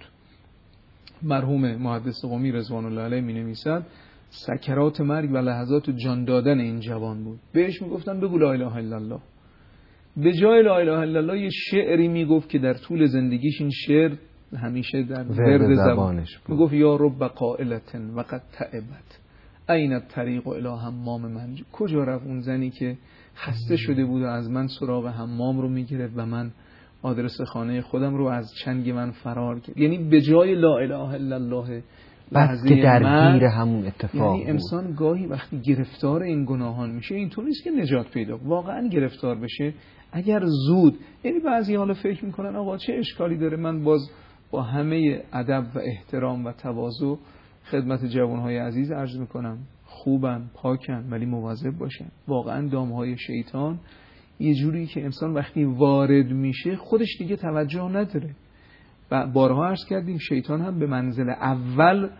Speaker 3: مرحوم محدث قمی رضوان الله علیه می نویسد سکرات مرگ و لحظات جان دادن این جوان بود. بهش میگفتن بگو لا اله الا الله. به جای لا اله الا الله یه شعری میگفت که در طول زندگیش این شعر همیشه در ورد زبانش بود. میگفت یا رب قائلتن و قد تعبت این الطریق الی حمام من. کجا رفت اون زنی که خسته شده بود و از من سراغ حمام رو میگرفت و من آدرس خانه خودم رو از چنگ من فرار کرد. یعنی به جای لا اله الا الله
Speaker 2: بس که درگیر همون اتفاق
Speaker 3: یعنی انسان بود. گاهی وقتی گرفتار این گناهان میشه اینطور نیست که نجات پیدا واقعا گرفتار بشه اگر زود. یعنی بعضی حالا فکر میکنن آقا چه اشکالی داره، من باز با همه ادب و احترام و تواضع خدمت جوانهای عزیز عرض میکنم خوبن پاکن ولی مواظب باشن. واقعا دامهای شیطان یه جوری که انسان وقتی وارد میشه خودش دیگه توجه نداره. و بارها عرض کردیم شیطان هم به منزل اول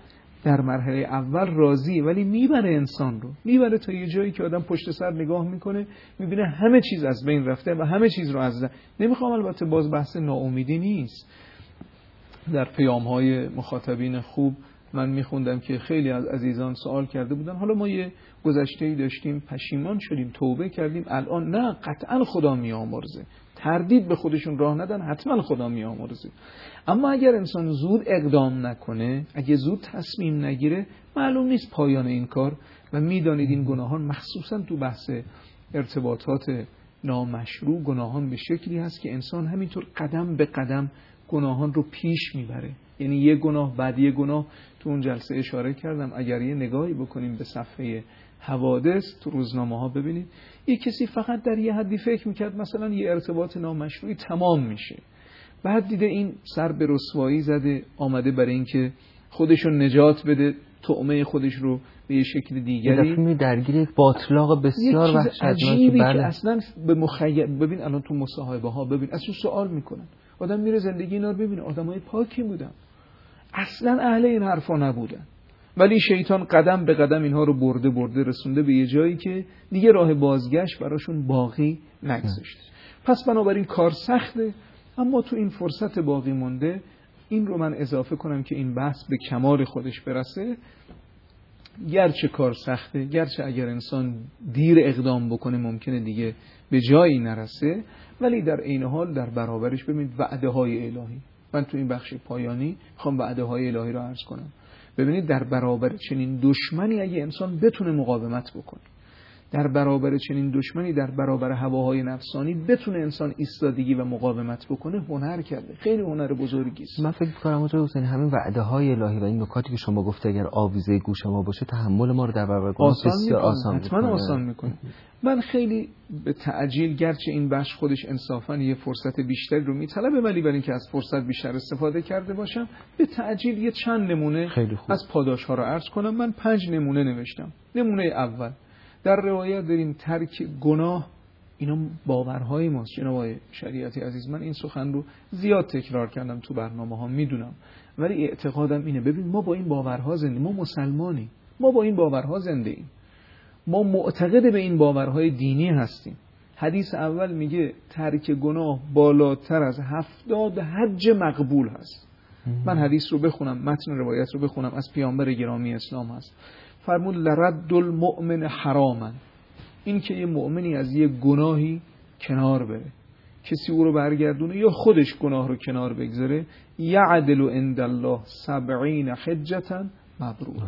Speaker 3: در مرحله اول راضیه ولی میبره انسان رو، میبره تا یه جایی که آدم پشت سر نگاه میکنه میبینه همه چیز از بین رفته و همه چیز رو از دست. نمیخوام البته باز بحث ناامیدی نیست. در پیام‌های مخاطبین خوب من میخوندم که خیلی از عزیزان سوال کرده بودن حالا ما یه گذشته‌ای داشتیم پشیمان شدیم توبه کردیم الان نه، قطعا خدا میامرزه، تردید به خودشون راه ندن، حتما خدا میامرزه. اما اگر انسان زود اقدام نکنه، اگه زود تصمیم نگیره، معلوم نیست پایان این کار. و میدانید این گناهان مخصوصا تو بحث ارتباطات نامشروع گناهان به شکلی هست که انسان همینطور قدم به قدم گناهان رو پیش میبره. یعنی یه گناه بعد یه گناه. تو اون جلسه اشاره کردم اگر یه نگاهی بکنیم به صفحه حوادث تو روزنامه ها ببینید یه کسی فقط در یه حدی فکر میکرد مثلا یه ارتباط نامشروعی تمام میشه، بعد دیده این سر به رسوایی زده آمده برای اینکه خودشو نجات بده، طعمه خودش رو به یه شکل دیگری
Speaker 2: یه دفعه درگیر یک باطلاق بسیار وحشتناکی.
Speaker 3: بله که اصلا به مخیل ببین الان تو مصاحبه ها ببین اصلا سوال میکنن، آدم میره زندگی اینا رو ببینه آدمای پاکی بودن، اصلا اهل این حرفا نبودن، ولی شیطان قدم به قدم اینها رو برده برده رسونده به یه جایی که دیگه راه بازگشت براشون باقی نگذاشته. پس بنابراین کار سخته، اما تو این فرصت باقی مونده این رو من اضافه کنم که این بحث به کمال خودش برسه. گرچه کار سخته، گرچه اگر انسان دیر اقدام بکنه ممکنه دیگه به جایی نرسه، ولی در عین حال در برابرش ببینید وعده های الهی. من تو این بخش پایانی خوام وعده های الهی رو عرض کنم. ببینید در برابر چنین دشمنی اگه انسان بتونه مقاومت بکنه، در برابر چنین دشمنی، در برابر هواهای نفسانی بتونه انسان ایستادگی و مقاومت بکنه، هنر کرده. خیلی هنر بزرگی است.
Speaker 2: من فکر می‌کنم آقای حسینی همین وعده های الهی و این نکاتی که شما گفته اگر آویزه گوش ما باشه تحمل ما رو در برابر گناه بسیار آسان می‌کنه.
Speaker 3: حتما آسان می‌کنه. من خیلی به تعجیل، گرچه این بخش خودش انصافاً یه فرصت بیشتری رو میطلبه، ولی برای اینکه از فرصت بیشتر استفاده کرده باشم به تعجیل یه چند نمونه از پاداش‌ها رو عرض کنم. من پنج نمونه نوشتم. نمونه اول، در روایت داریم ترک گناه، اینا باورهای ماست جناب آقای شریعتی عزیز. من این سخن رو زیاد تکرار کردم تو برنامه ها میدونم، ولی اعتقادم اینه. ببین ما با این باورها زنده، ما مسلمانی، ما با این باورها زنده ایم، ما معتقد به این باورهای دینی هستیم. حدیث اول میگه ترک گناه بالاتر از هفتاد حج مقبول هست. من حدیث رو بخونم، متن روایت رو بخونم، از پیامبر گرامی اسلام هست. فرمود لرد المؤمن حراما، این که یه مؤمنی از یه گناهی کنار بره، کسی او رو برگردونه یا خودش گناه رو کنار بگذاره، یعدل عند الله سبعین حجة مبرورا.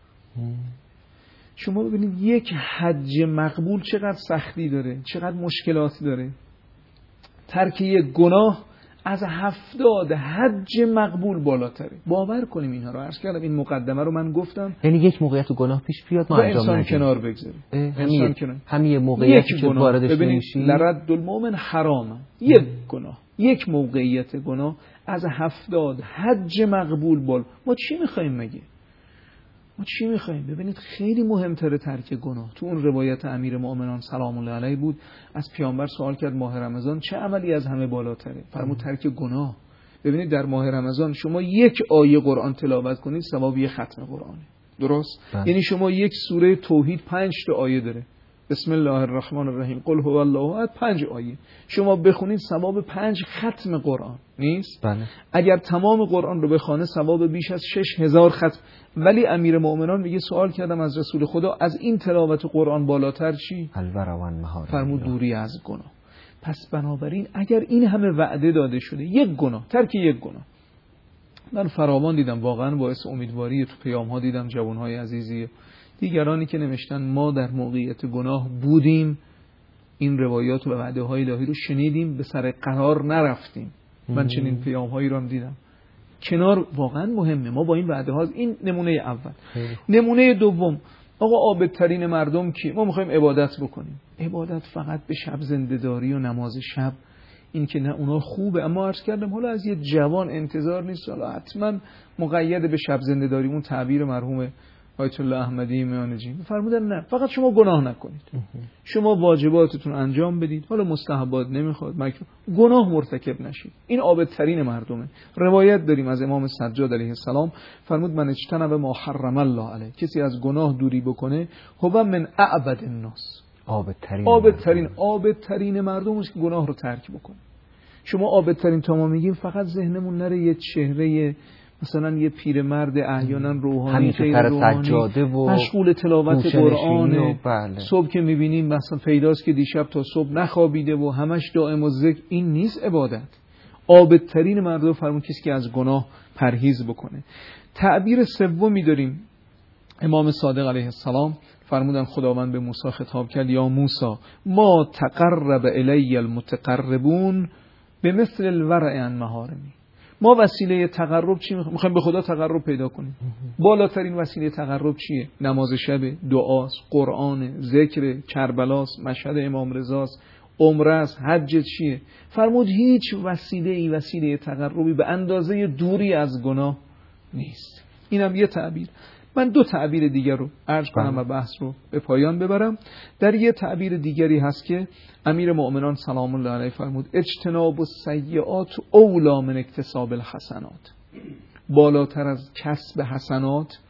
Speaker 3: شما ببینید یک حج مقبول چقدر سختی داره، چقدر مشکلاتی داره. ترک یک گناه از هفتاد حج مقبول بالاتره. باور کنیم اینها رو عرض کردم، این مقدمه رو من گفتم.
Speaker 2: یعنی یک موقعیت گناه پیش بیاد ما انجام ندیم،
Speaker 3: انسان کنار بگذاره،
Speaker 2: انسان کنار. همین موقعیتی که واردش نمیشی،
Speaker 3: لرد المؤمن حرام، یک گناه، یک موقعیت گناه از هفتاد حج مقبول بال. ما چی میخوایم مگه؟ ما چی میخوایم؟ ببینید خیلی مهمتره ترک گناه. تو اون روایت امیر مؤمنان سلام الله علیه بود، از پیامبر سوال کرد ماه رمضان چه عملی از همه بالاتره؟ فرمود ترک گناه. ببینید در ماه رمضان شما یک آیه قرآن تلاوت کنید ثواب یک ختم قرآنه. درست؟ بله. یعنی شما یک سوره توحید پنج تا آیه داره. بسم الله الرحمن الرحیم قل هو الله احد، پنج آیه شما بخونید ثواب پنج ختم قرآن نیست؟
Speaker 2: بله.
Speaker 3: اگر تمام قرآن رو بخونه ثواب بیش از شش هزار ختم. ولی امیر مؤمنان میگه سوال کردم از رسول خدا از این تلاوت قرآن بالاتر چی؟
Speaker 2: الورع مهار.
Speaker 3: فرمود دوری از گناه. پس بنابراین اگر این همه وعده داده شده، یک گناه، ترک یک گناه، من فراوان دیدم واقعا باعث امیدواری. تو پیام ها دیدم جوانهای عزیزی دیگرانی که نوشتن ما در موقعیت گناه بودیم، این روایات و وعده های الهی رو شنیدیم، به سر قرار نرفتیم. من چنین پیام هایی رو هم دیدم. کنار واقعا مهمه. ما با این وعده ها، این نمونه اول. نمونه دوم، آقا عابدترین مردم کی؟ ما میخوایم عبادت بکنیم. عبادت فقط به شب زنده‌داری و نماز شب، این که نه اونا خوبه، اما عرض کردم حالا از یه جوان انتظار نیست حالا حتما مقید به شب زنده‌داری. اون تعبیر مرحوم آیت الله احمدی میانجی فرمودن نه، فقط شما گناه نکنید، شما واجباتتون انجام بدید، حالا مستحبات نمیخواد مکروه، گناه مرتکب نشید. این عابدترین مردمه. روایت داریم از امام سجاد علیه السلام فرمود من اجتنب ما حرم الله علیه، کسی از گناه دوری بکنه هو من اعبد الناس،
Speaker 2: عابدترین
Speaker 3: عابدترین عابدترین مردم است که گناه رو ترک بکنه. شما عابدترین تا ما میگیم فقط ذهنمون نره یه چهره مثلا یه پیرمرد احیانا روحانی غیر روحانی مشغول تلاوت قرآن،
Speaker 2: بله.
Speaker 3: صبح که میبینیم مثلا پیداست که دیشب تا صبح نخوابیده و همش دائم و ذکر، این نیست عبادت. عابدترین مردم فرمود کسی که از گناه پرهیز بکنه. تعبیر سومی داریم، امام صادق علیه السلام فرمودن خداوند به موسی خطاب کرد یا موسی ما تقرب الی المتقربون به مثل الورع عن محارمی. ما وسیله تقرب چی میخوایم؟ میخوایم به خدا تقرب پیدا کنیم. بالاترین وسیله تقرب چیه؟ نماز شب، دعاست، قرآن، ذکر، کربلاست، مشهد امام رضاست، عمره است، حج چیه؟ فرمود هیچ وسیله ای وسیله تقربی به اندازه دوری از گناه نیست. اینم یه تعبیر. من دو تعبیر دیگر رو عرض کنم و بحث رو به پایان ببرم. در یه تعبیر دیگری هست که امیر مؤمنان سلام الله علیه فرمود اجتناب السیئات اولی من اکتساب الحسنات. بالاتر از کسب حسنات،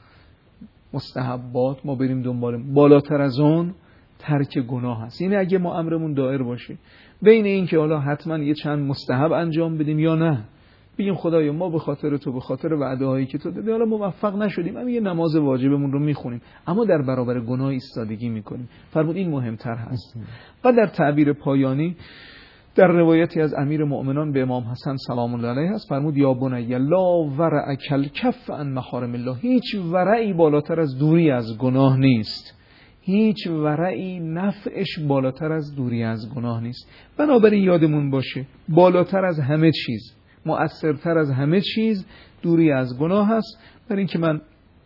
Speaker 3: مستحبات ما بریم دنبال، بالاتر از اون ترک گناه هست. یعنی اگه ما امرمون دائر باشه بین این که حالا حتما یه چند مستحب انجام بدیم یا نه، بگیم خدایا ما به خاطر تو، به خاطر وعده هایی که تو دادی حالا موفق نشدیم، اما یه نماز واجبمون رو میخونیم، اما در برابر گناه ایستادگی میکنیم. فرمود این مهمتر هست. و در تعبیر پایانی در روایتی از امیر مؤمنان به امام حسن سلام الله علیه هست فرمود یا بنی لا ورع کالکف عن محارم الله. هیچ ورعی بالاتر از دوری از گناه نیست. هیچ ورعی نفعش بالاتر از دوری از گناه نیست. بنابراین یادمون باشه بالاتر از همه چیز، مؤثرتر از همه چیز دوری از گناه هست. برای اینکه من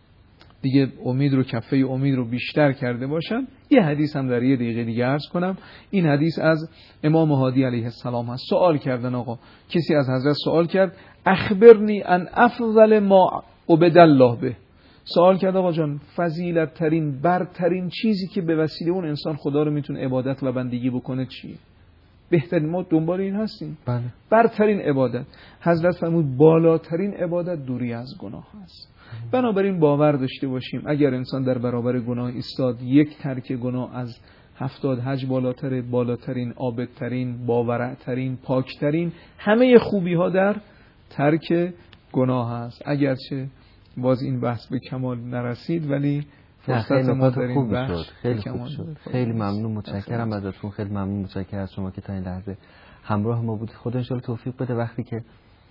Speaker 3: دیگه امید رو کفه امید رو بیشتر کرده باشم، یه حدیث هم در یه دقیقه دیگه عرض کنم. این حدیث از امام هادی علیه السلام هست. سوال کردن آقا، کسی از حضرت سوال کرد اخبرنی عن افضل ما عبد الله به. سوال کرد آقا جان فضیلت ترین برترین چیزی که به وسیله اون انسان خدا رو میتونه عبادت و بندگی بکنه چیه؟ بهترین، ما دنبال این هستیم.
Speaker 2: بله.
Speaker 3: برترین عبادت. حضرت فرمود بالاترین عبادت دوری از گناه هست. بنابراین باور داشته باشیم اگر انسان در برابر گناه ایستاد، یک ترک گناه از هفتاد حج بالاتر، بالاترین، عابدترین، باورعترین، پاکترین، همه خوبی ها در ترک گناه هست. اگرچه باز این بحث به کمال نرسید ولی فرصت ما در این بحث
Speaker 2: شد. خیلی خوب شد. خیلی ممنون، متشکرم ازتون. خیلی ممنون، متشکرم از شما که تا این لحظه همراه ما بودید. خدا ان شاءالله توفیق بده وقتی که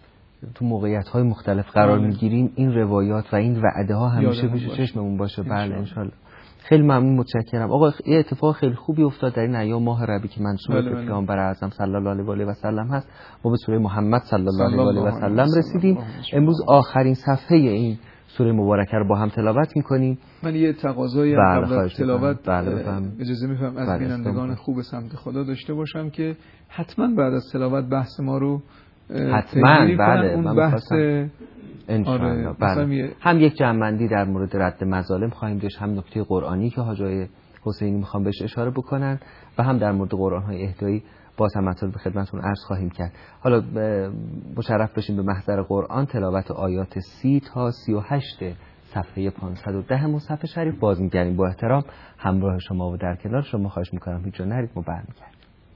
Speaker 2: تو موقعیت‌های مختلف قرار می‌گیریم این روایات و این وعده ها همیشه پیش چشممون باشه. بله ان شاءالله. خیلی ممنون، متشکرم. آقا یه اتفاق خیلی خوبی افتاد در این ایام ماه ربیع که منصوب به پیامبر اعظم صلی الله علیه و سلم هست. ما به سوره محمد صلی الله علیه و سلم رسیدیم. امروز آخرین صفحه این سوره مبارکه رو با هم تلاوت می‌کنیم.
Speaker 3: من یه تقاضایی قبل از تلاوت
Speaker 2: بله
Speaker 3: اجازه می‌فرمایید از بینندگان خوب سمت خدا داشته باشم که حتما بعد از تلاوت بحث ما رو
Speaker 2: حتما بله
Speaker 3: اون بحث
Speaker 2: انشاءالله. آره. بله. هم یک جمع‌بندی در مورد رد مظالم خواهیم داشت، هم نکته قرآنی که حاجای حسینی میخوام بهش اشاره بکنن و هم در مورد قرآن‌های اهدایی باز هم مطالب به خدمتتون عرض خواهیم کرد. حالا مشرف بشیم به محضر قرآن، تلاوت آیات سی تا سی و هشت صفحه پانصد و ده مصحف شریف باز می‌گردیم. با احترام همراه شما و در کنار شما خواهش می‌کنم هیچ جا نرید، ما برمیگردیم.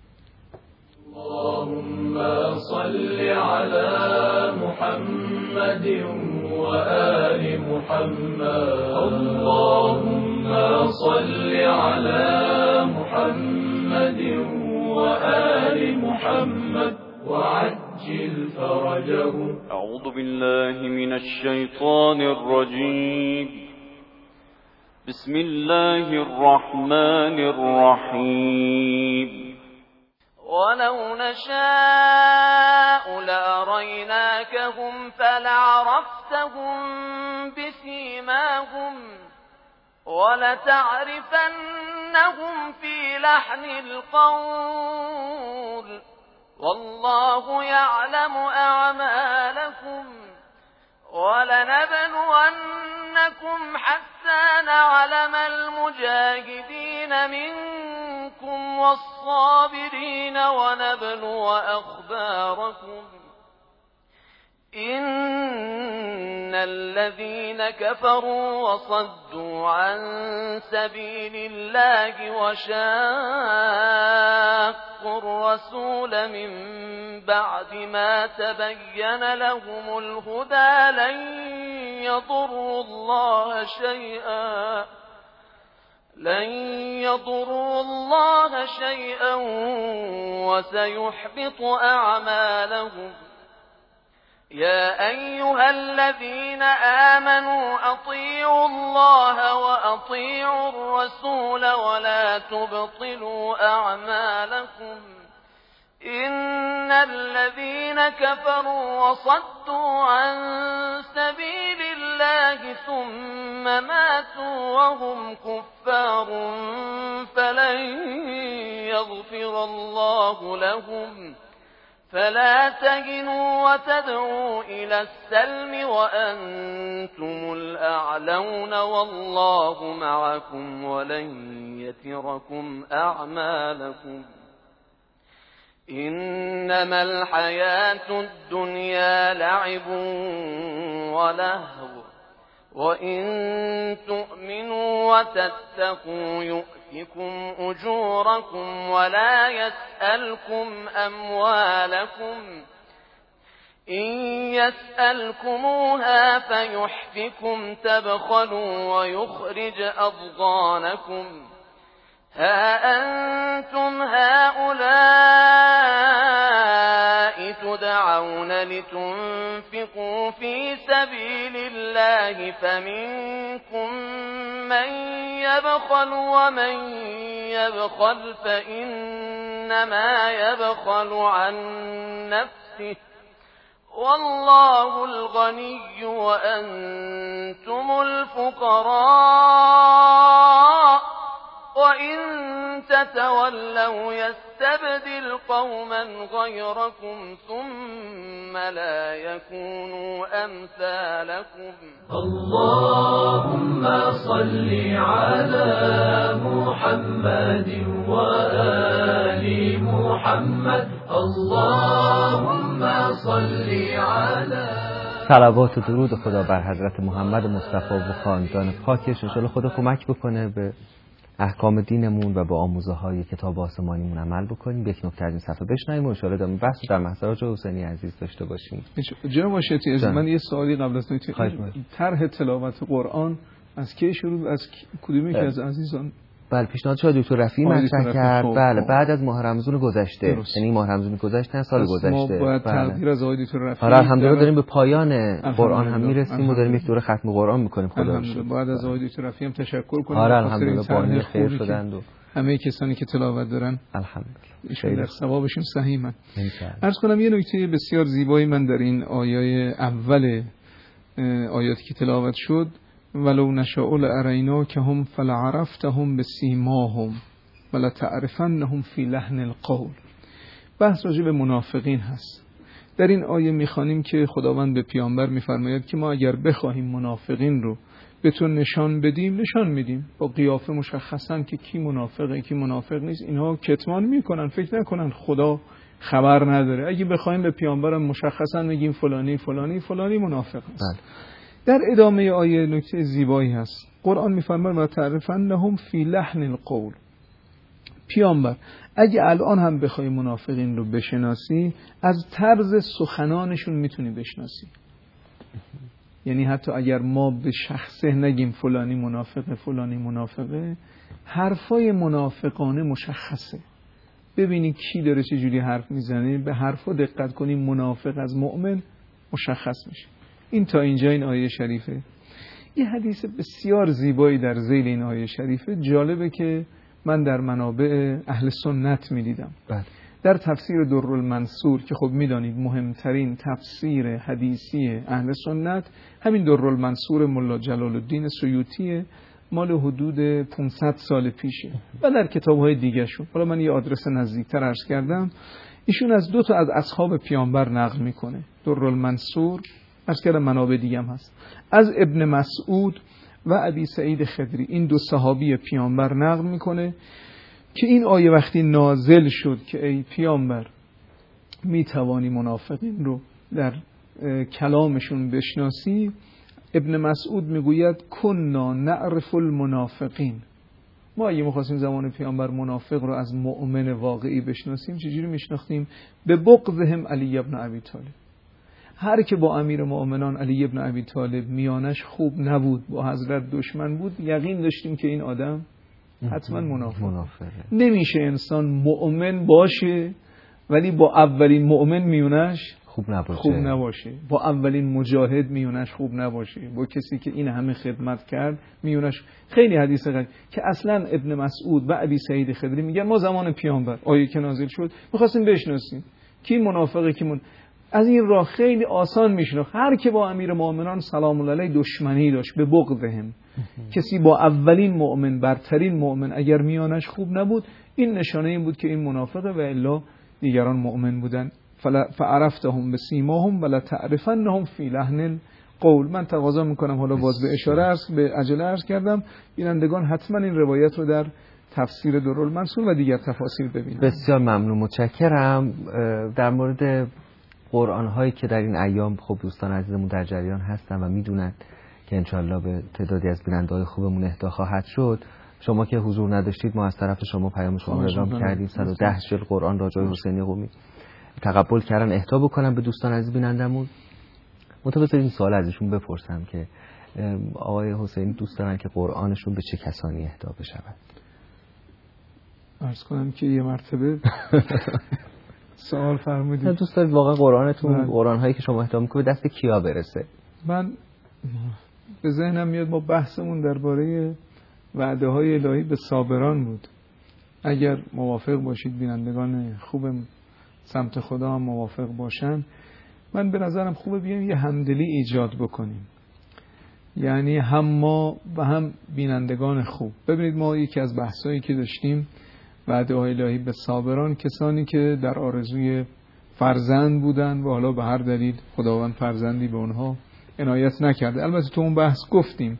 Speaker 4: اللهم صل على محمد وآل محمد. اللهم صل على محمد وآل محمد وعجل فرجهم. أعوذ بالله من الشيطان الرجيم. بسم الله الرحمن الرحيم. ولو نشاء لأريناكهم فلعرفتهم بسيماهم ولتعرفنهم في لحن القول والله يعلم أعمالكم ولنبلونكم حتى المجاهدين منكم والصابرين ونبلو أخباركم إن الذين كفروا وصدوا عن سبيل الله وشاقوا الرسول من بعد ما تبين لهم الهدى لن يضروا الله شيئا لن يضروا الله شيئا وسيحبط أعمالهم يا أيها الذين آمنوا أطيعوا الله وأطيعوا الرسول ولا تبطلوا أعمالكم إن الذين كفروا وصدوا عن سبيل الله ثم ماتوا وهم كفار فلن يغفر الله لهم فلا تهنوا وتدعوا إلى السلم وأنتم الأعلون والله معكم ولن يتركم أعمالكم إنما الحياة الدنيا لعب ولهو وإن تؤمنوا وتتقوا يؤتكم أجوركم ولا يسألكم أموالكم إن يسألكموها فيحفكم تبخلوا ويخرج أضغانكم ها أنتم هؤلاء تدعون لتنفقوا في سبيل الله فمنكم من يبخل ومن يبخل فإنما يبخل عن نفسه والله الغني وأنتم الفقراء وإن تتولوا يستبدل قوما غيركم ثم لا يكونوا أمثالكم
Speaker 5: اللهم صل على محمد وآل محمد اللهم صل على
Speaker 2: صلوات و درود خدا بر حضرت محمد مصطفی و خاندان پاکش. ان شاءالله خدا کمک بکنه به احکام دینمون و با آموزه های کتاب آسمانیمون عمل بکنیم. یک نکته از این صفحه بشنویم و ان شاءالله داریم بحث در محضر حاج حسینی عزیز داشته باشیم.
Speaker 3: جناب واشتی از من یه سوالی قبل از اینکه طرح تلاوت قرآن از کی شروع از کدومی که از عزیزان
Speaker 2: بله پیشنهاد شاه دکتر رفیعی مطرح کرد. بله بعد از ماه رمضان گذشته، یعنی ماه رمضان گذشته سال گذشته
Speaker 3: ما باید تقدیر از آقای دکتر رفیعی.
Speaker 2: آره الحمدلله داریم به پایان قرآن هم میرسیم و داریم یک دوره ختم قرآن میکنیم. خدا رو شکر.
Speaker 3: باید از آقای دکتر رفیعی هم تشکر کنیم.
Speaker 2: آره الحمدلله بانی خیر شدند و
Speaker 3: همه کسانی که تلاوت دارن
Speaker 2: الحمدلله
Speaker 3: ایشون در ثوابشون سهیمن. عرض کنم یه نکته بسیار زیبایی من در این آیه اول آیاتی که تلاوت شد ولو نشاء لاریناکهم فلعرفتهم بسیماهم ولتعرفنهم فی لحن القول. بحث راجع به منافقین هست. در این آیه میخوانیم که خداوند به پیامبر میفرماید که ما اگر بخواهیم منافقین رو به تو نشان بدیم نشان میدیم، با قیافه مشخصا که کی منافقه کی منافق نیست. اینها کتمان میکنن، فکر نکنن خدا خبر نداره. اگه بخوایم به پیامبرم مشخصا میگیم فلانی فلانی فلانی منافق است. در ادامه آیه نکته زیبایی هست. قرآن میفرماید و تعرفنهم فی لحن القول. پیامبر اگه الان هم بخوای منافقین رو بشناسی از طرز سخنانشون میتونی بشناسی. یعنی حتی اگر ما به شخصه نگیم فلانی منافقه فلانی منافقه، حرفای منافقانه مشخصه. ببینی کی داره چه جوری حرف میزنه، به حرفا دقت کنی، منافق از مؤمن مشخص میشه. این تا اینجا این آیه شریفه. یه حدیث بسیار زیبایی در ذیل این آیه شریفه. جالبه که من در منابع اهل سنت میدیدم. در تفسیر درالمنصور که خب میدانید مهمترین تفسیر حدیثی اهل سنت همین درالمنصور ملا جلال الدین سیوطیه، مال حدود پانصد سال پیشه و در کتاب‌های دیگه شون. حالا من یه آدرس نزدیکتر عرض کردم. ایشون از دو تا از اصحاب پیامبر نقل میکنه. درالمنصور عرض کردم منابع دیگه هم هست. از ابن مسعود و ابی سعید خدری، این دو صحابی پیامبر نقل میکنه که این آیه وقتی نازل شد که ای پیامبر میتوانی منافقین رو در کلامشون بشناسی، ابن مسعود میگوید کنا نعرف المنافقین، ما اگه می‌خواستیم زمان پیامبر منافق رو از مؤمن واقعی بشناسیم چجوری میشناختیم؟ به بغضهم علی ابن ابی طالب. هر که با امیر مؤمنان علی ابن ابی طالب میانش خوب نبود، با حضرت دشمن بود، یقین داشتیم که این آدم حتما منافقه. نمیشه انسان مؤمن باشه ولی با اولین مؤمن میونش
Speaker 2: خوب نباشه.
Speaker 3: خوب نباشه، با اولین مجاهد میونش خوب نباشه، با کسی که این همه خدمت کرد میونش. خیلی حدیث غریب که اصلا ابن مسعود و ابی سعید خدری میگن ما زمان پیامبر آیه که نازل شد می‌خواستیم بشناسیم کی منافقه کی من... از این راه خیلی آسان میشناخت. هر که با امیر مؤمنان سلام الله علیه دشمنی داشت به بغضهم، کسی با اولین مؤمن برترین مؤمن اگر میانش خوب نبود، این نشانه این بود که این منافقه و الا دیگران مؤمن بودن. فعرفتهم بسیماهم ولا تعرفنهم فی لحن القول. من تقاضا میکنم حالا باز به اشاره عرض به عجله عرض کردم، بینندگان حتما این روایت رو در تفسیر درالمنصور و دیگر تفاسیر ببینید.
Speaker 2: بسیار ممنون، متشکرم. در مورد قرآن هایی که در این ایام خب دوستان عزیزمون در جریان هستن و میدونن که انشالله به تعدادی از بیننده‌های خوبمون اهدا خواهد شد، شما که حضور نداشتید ما از طرف شما پیام شما رو اعلام کردیم. صد و ده جلد قرآن راجع به حسینی قمی تقبل کردن اهدا بکنم به دوستان عزیز بینندمون. متوسط این سوال ازشون بپرسم که آقای حسینی دوست دارن که قرآنشون به چه کسانی اهدا بشود؟
Speaker 3: عرض کنم که یه مرتبه سوال فرمودید.
Speaker 2: دوست دارید واقعا قرآنتون، قرآن هایی که شما اهدا میکنید دست کیا برسه؟
Speaker 3: من به ذهنم میاد ما بحثمون درباره وعده های الهی به صابران بود. اگر موافق باشید بینندگان خوبم سمت خدا هم موافق باشن، من به نظرم خوبه بیایم یه همدلی ایجاد بکنیم، یعنی هم ما و هم بینندگان خوب. ببینید ما یکی از بحثایی که داشتیم وعده های الهی به صابران، کسانی که در آرزوی فرزند بودن و حالا به هر دلیل خداوند فرزندی به اونها عنایت نکرده. البته تو اون بحث گفتیم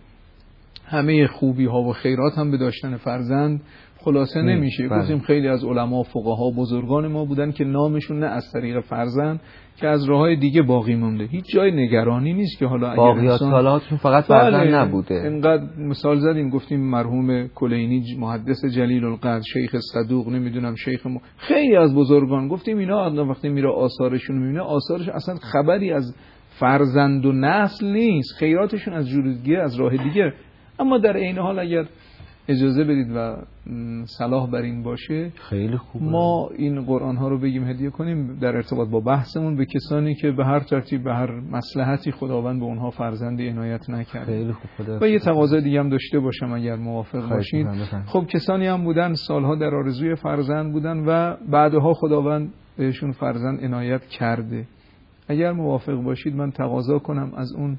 Speaker 3: همه خوبی ها و خیرات هم به داشتن فرزند خلاصه نمیشه. گفتیم خیلی از علما، فقها، بزرگان ما بودن که نامشون نه از طریق فرزند که از راههای دیگه باقی مونده. هیچ جای نگرانی نیست که حالا اگر
Speaker 2: باقیات سالاتشون فقط فرزند نبوده.
Speaker 3: اینقدر مثال زدیم، گفتیم مرحوم کلینی محدث جلیل القدر، شیخ صدوق، نمیدونم شیخ م... خیلی از بزرگان گفتیم اینا وقتی میره آثارشون میبینه آثارش اصلا خبری از فرزند و نسل نیست، خیراتشون از جور دیگه، از راه دیگه. اما در عین حال اگر اجازه بدید و صلاح بر این باشه،
Speaker 2: خیلی خوبه
Speaker 3: ما این قرآن ها رو بگیم هدیه کنیم در ارتباط با بحثمون به کسانی که به هر ترتیب به هر مصلحتی خداوند به اونها فرزندی عنایت نکرده.
Speaker 2: خیلی خوب.
Speaker 3: و یه تقاضا دیگه هم داشته باشم اگر موافق باشید. خب کسانی هم بودن سالها در آرزوی فرزند بودن و بعدها خداوند بهشون فرزند عنایت کرده. اگر موافق باشید من تقاضا کنم از اون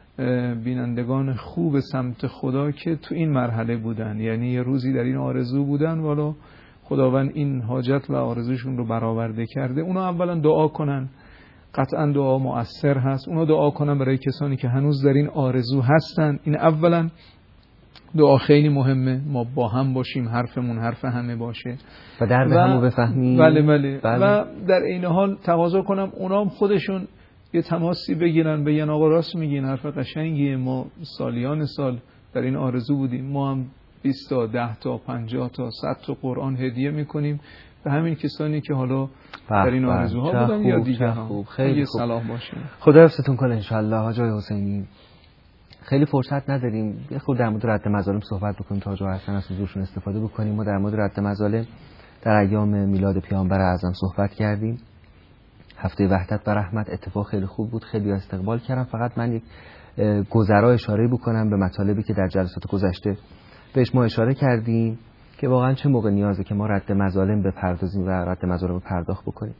Speaker 3: بینندگان خوب سمت خدا که تو این مرحله بودن، یعنی یه روزی در این آرزو بودن والا خداوند این حاجت و آرزوشون رو برآورده کرده، اونا اولا دعا کنن، قطعا دعا مؤثر هست، اونا دعا کنن برای کسانی که هنوز در این آرزو هستن. این اولا دعا خیلی مهمه، ما با هم باشیم، حرفمون حرف همه باشه
Speaker 2: و درد همو بفهمیم.
Speaker 3: بله بله. بله. و در این حال تقاضا کنم اونا هم خودشون یه تماسی بگیرن، بگن آقا راست میگین، حرف قشنگیه، ما سالیان سال در این آرزو بودیم، ما هم بیست تا ده تا پنجاه تا صد تا قرآن هدیه میکنیم به همین کسانی که حالا در این آرزوها بودن یا دیگران.
Speaker 2: خیلی خوب.
Speaker 3: صلاح باشه.
Speaker 2: خدا حفظتون کنه ان شاء الله. حاجی حسینی خیلی فرصت نداریم یه خود در مورد رد مظالم صحبت بکنیم تا حاجی حسن از حضورشون استفاده بکنیم. ما در مورد رد مظالم در ایام میلاد پیامبر اعظم صحبت کردیم. هفته وحدت و رحمت اتفاق خیلی خوب بود، خیلی استقبال کردم. فقط من یک گذرا اشاره بکنم به مطالبی که در جلسات گذشته بهش ما اشاره کردیم که واقعا چه موقع نیازه که ما رد مظالم بپردازیم و رد مظالم رو پرداخت بکنیم.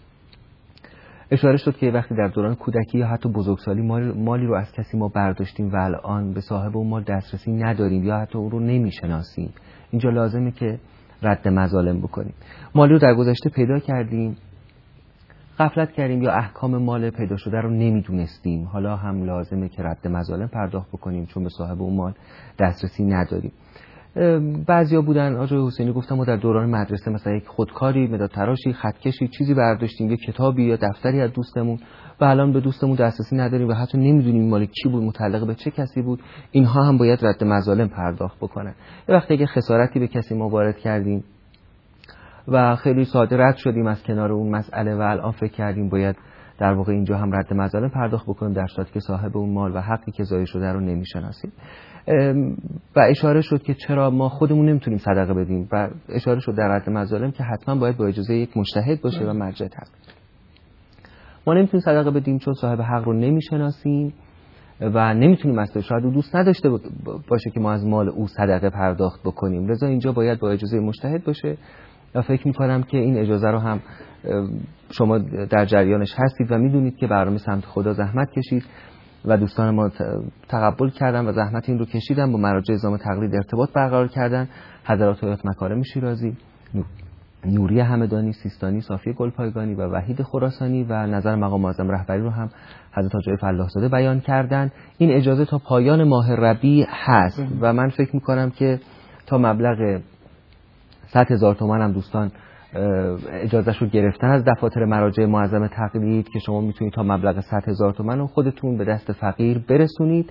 Speaker 2: اشاره شد که وقتی در دوران کودکی یا حتی بزرگسالی مالی رو از کسی ما برداشتیم و الان به صاحب اون مال دسترسی نداریم یا حتی اون رو نمیشناسیم، اینجا لازمه که رد مظالم بکنیم. مالی رو در گذشته پیدا کردیم غفلت کردیم یا احکام مال پیدا شده رو نمیدونستیم، حالا هم لازمه که رد مظالم پرداخت بکنیم چون به صاحب اون مال دسترسی نداریم. بعضیا بودن آقای حسینی گفتم ما در دوران مدرسه مثلا یک خودکاری، مداد تراشی، خطکشی چیزی برداشتیم، یک کتابی یا دفتری از دوستمون و الان به دوستمون دسترسی نداریم و حتی نمیدونیم مال کی بود، متعلق به چه کسی بود. اینها هم باید رد مظالم پرداخت بکنن. یه وقتی اگه خسارتی به کسی ما وارد کردیم و خیلی ساده رد شدیم از کنار اون مسئله و الان فکر کردیم باید در واقع اینجا هم رد مظالم پرداخت بکنیم در صورتی که صاحب اون مال و حقی که ضایع شده رو نمیشناسیم. و اشاره شد که چرا ما خودمون نمیتونیم صدقه بدیم و اشاره شد در رد مظالم که حتما باید با اجازه یک مجتهد باشه و مرجع تقلید. ما نمیتونیم صدقه بدیم چون صاحب حق رو نمیشناسیم و نمیتونیم مثلا شاید او دوست نداشته باشه که ما از مال او صدقه پرداخت بکنیم، لذا اینجا باید با اجازه مجتهد باشه و فکر میکنم که این اجازه رو هم شما در جریانش هستید و میدونید که برنامه سمت خدا زحمت کشید و دوستان ما تقبل کردن و زحمت این رو کشیدن، با مراجع نظام تقلید ارتباط برقرار کردن. حضرات حیات مکارم شیرازی، نوری همدانی، سیستانی، صافی گلپایگانی و وحید خراسانی و نظر مقام معظم رهبری رو هم حضرت حاج فلاح زاده بیان کردن. این اجازه تا پایان ماه ربیع هست و من فکر میکنم که تا مبلغ صد هزار تومان هم دوستان اجازهش رو گرفتن از دفاتر مراجع معظم تقلید که شما میتونید تا مبلغ صد هزار تومان رو خودتون به دست فقیر برسونید.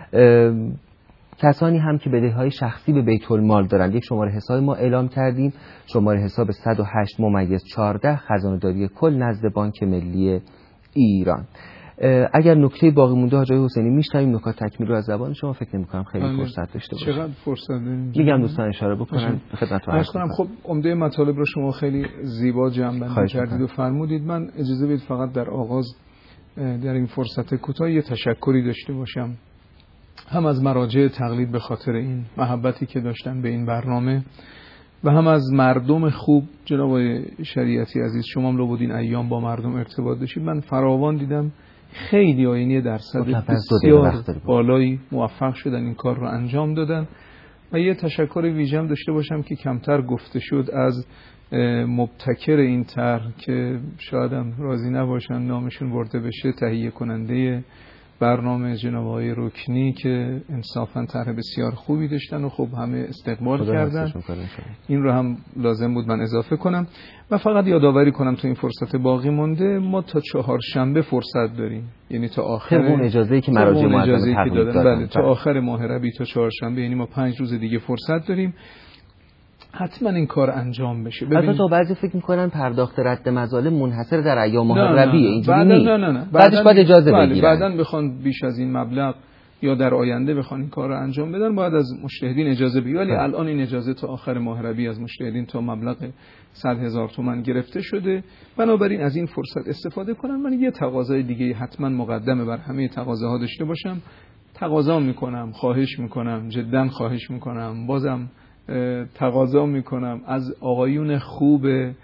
Speaker 2: کسانی هم که بدهی‌های شخصی به بیت المال دارن، یک شماره حساب ما اعلام کردیم، شماره حساب صد و هشت ممیز چهارده خزانه‌داری کل نزد بانک ملی ایران. اگر نکته باقی مونده حاج حسینی میشنویم، نکات تکمیل رو از زبان شما فکر نمی‌کنم خیلی فرصت داشته باشیم.
Speaker 3: چقدر فرصت داریم؟
Speaker 2: میگم دوستان اشاره بکنن خدمتتون عرض کنم.
Speaker 3: خب عمده مطالب رو شما خیلی زیبا جمع‌بندی کردید و فرمودید. من اجازه بدید فقط در آغاز در این فرصت کوتاه یه تشکری داشته باشم، هم از مراجع تقلید به خاطر این محبتی که داشتن به این برنامه و هم از مردم خوب. جناب شریعتی عزیز، شما هم رو بودین ایام با مردم ارتباط داشتید، من فراوان دیدم خیلی آینی درصد بسیار بالایی موفق شدن این کار رو انجام دادن. و یه تشکر ویژه‌ام داشته باشم که کمتر گفته شد از مبتکر این طرح که شاید هم راضی نباشن نامشون برده بشه، تهیه کننده برنامه جناب آقای رکنی که انصافاً طرح بسیار خوبی داشتن و خب همه استقبال کردن. این رو هم لازم بود من اضافه کنم و فقط یادآوری کنم تو این فرصت باقی مونده ما تا چهارشنبه فرصت داریم، یعنی تا آخر
Speaker 2: اون اجازه‌ای که مراجع معظم تقلید دادن.
Speaker 3: بله، تا آخر ماه ربیع تا چهارشنبه، یعنی ما پنج روز دیگه فرصت داریم. حتما این کار انجام بشه.
Speaker 2: حتی تا بعضی فکر میکنن پرداخت رد مظالم منحصر در ایام ماه ربیع، اینجوری نیست.
Speaker 3: نه نه نه.
Speaker 2: بعدش باید اجازه
Speaker 3: بله
Speaker 2: بگیرن.
Speaker 3: بعدن بخوان بیش از این مبلغ یا در آینده بخوان این کار رو انجام بدن باید از مجتهدین اجازه بگیرن، ولی الان این اجازه تا آخر ماه ربیع از مجتهدین تا مبلغ صد هزار تومان گرفته شده. بنابراین از این فرصت استفاده کنن. من یه تقاضای دیگه حتما مقدمه بر همه تقاضاها داشته باشم. تقاضا میکنم، خواهش میکنم، جدا خواهش میکنم، بازم تقاضا میکنم از آقایون خوب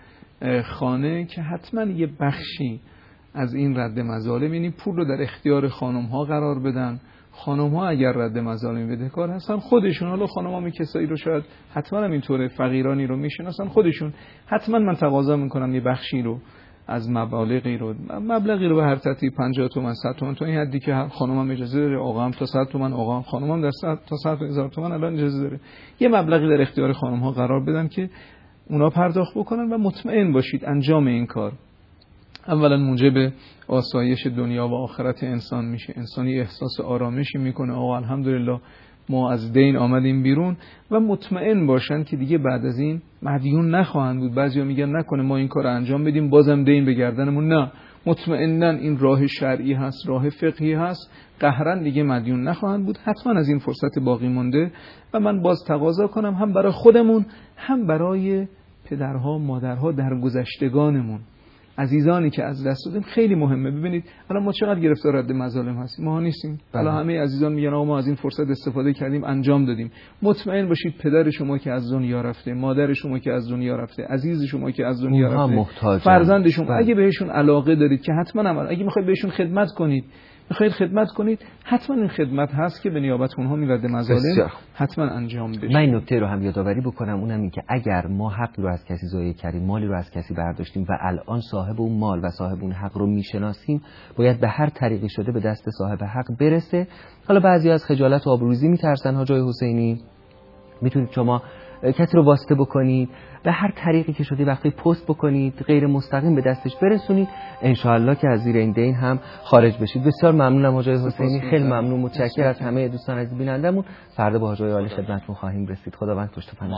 Speaker 3: خانه که حتما یه بخشی از این رد مظالم، یعنی پول رو در اختیار خانم ها قرار بدن. خانم ها اگر رد مظالم بدهکار هستن خودشون، حالا خانم ها می کسایی رو شاید حتما هم اینطوره، فقیرانی رو میشناسن خودشون، حتما من تقاضا میکنم یه بخشی رو از مبالغی رو مبلغی رو به هر ترتیب پنجاه تومن، صد تومن، تا این حدی که خانم هم اجازه داره، آقا هم تا صد تومن، آقا هم خانم هم در صد تا صد هزار تومن الان اجازه داره، یه مبلغی در اختیار خانم ها قرار بدن که اونا پرداخت بکنن و مطمئن باشید انجام این کار اولا موجب آسایش دنیا و آخرت انسان میشه. انسانی احساس آرامشی میکنه، آقا الحمدلله ما از دین آمدیم بیرون، و مطمئن باشن که دیگه بعد از این مدیون نخواهند بود. بعضیا میگن نکنه ما این کار انجام بدیم بازم دین به گردنمون. نه، مطمئناً این راه شرعی هست، راه فقهی هست، قهرن دیگه مدیون نخواهند بود. حتما از این فرصت باقی مونده و من باز تقاضا کنم هم برای خودمون هم برای پدرها مادرها در گذشتگانمون، عزیزانی که از دست دادیم، خیلی مهمه. ببینید الان ما چقدر گرفتار رد مظالم هستیم، ما نیستیم. الان همه عزیزان میگن آقا ما از این فرصت استفاده کردیم انجام دادیم. مطمئن باشید پدر شما که از دنیا رفته، مادر شما که از دنیا رفته، عزیز شما که از دنیا رفته، فرزند شما، اگه بهشون علاقه دارید که حتما هم اگه میخواید بهشون خدمت کنید، میخواید خدمت کنید، حتما این خدمت هست که به نیابت اونها میرد مظالم حتما انجام بشه.
Speaker 2: من این نکته رو هم یادآوری بکنم، اونم این که اگر ما حق رو از کسی ضایع کردیم، مالی رو از کسی برداشتیم و الان صاحب اون مال و صاحب اون حق رو میشناسیم، باید به هر طریقی شده به دست صاحب حق برسه. حالا بعضی از خجالت و آبروریزی میترسن. حاجی حسینی میتونید شما کسی رو واسطه بکنید، به هر طریقی که شده وقتی پست بکنید، غیر مستقیم به دستش برسونید، انشاءالله که از زیر این دین هم خارج بشید. بسیار ممنونم حاجی حسینی، خیلی ممنون، متشکرم از همه دوستان عزیز بینندمون. فردا با حاجی عالی خدمتتون خواهیم رسید. خداوند پشت پناه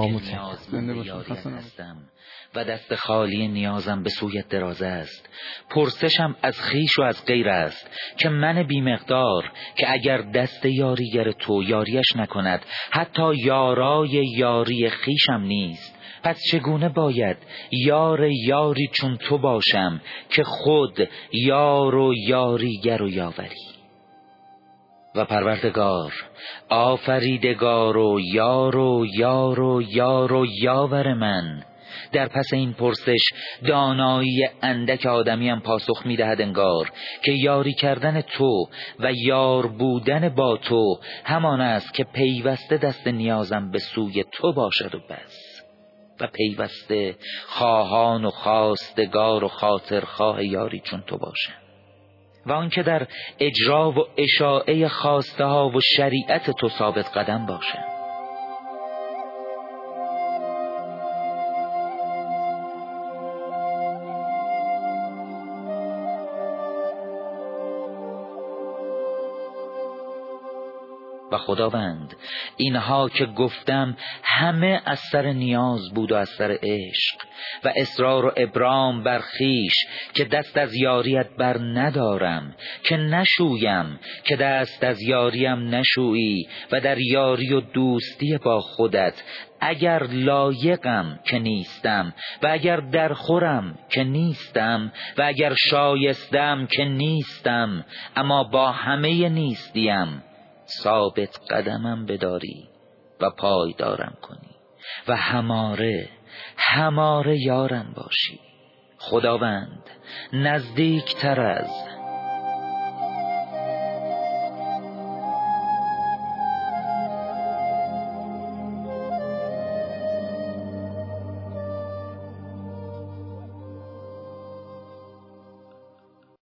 Speaker 6: هستم و دست خالی نیازم به سویت دراز است. پرسشم از خیش و از غیر است که من بیمقدار که اگر دست یاریگر تو یاریش نکند، حتی یارای یاری خیشم نیست. پس چگونه باید یار یاری چون تو باشم که خود یار و یاریگر و یاوری؟ و پروردگار آفریدگار و یار و یار و یار و یاور من، در پس این پرسش دانایی اندک آدمیم پاسخ می‌دهد انگار که یاری کردن تو و یار بودن با تو همان است که پیوسته دست نیازم به سوی تو باشد و بس، و پیوسته خواهان و خواستگار و خاطرخواه یاری چون تو باشم، و آنکه در اجرا و اشاعه خواسته ها و شریعت تو ثابت قدم باشم. و خداوند اینها که گفتم همه از سر نیاز بود و از سر عشق و اصرار و ابرام بر خویش که دست از یاریت بر ندارم، که نشویم که دست از یاریم نشویی، و در یاری و دوستی با خودت اگر لایقم که نیستم، و اگر درخورم که نیستم، و اگر شایستم که نیستم، اما با همه نیستیم ثابت قدمم بداری و پایدارم کنی و هماره هماره یارم باشی. خداوند نزدیک تر از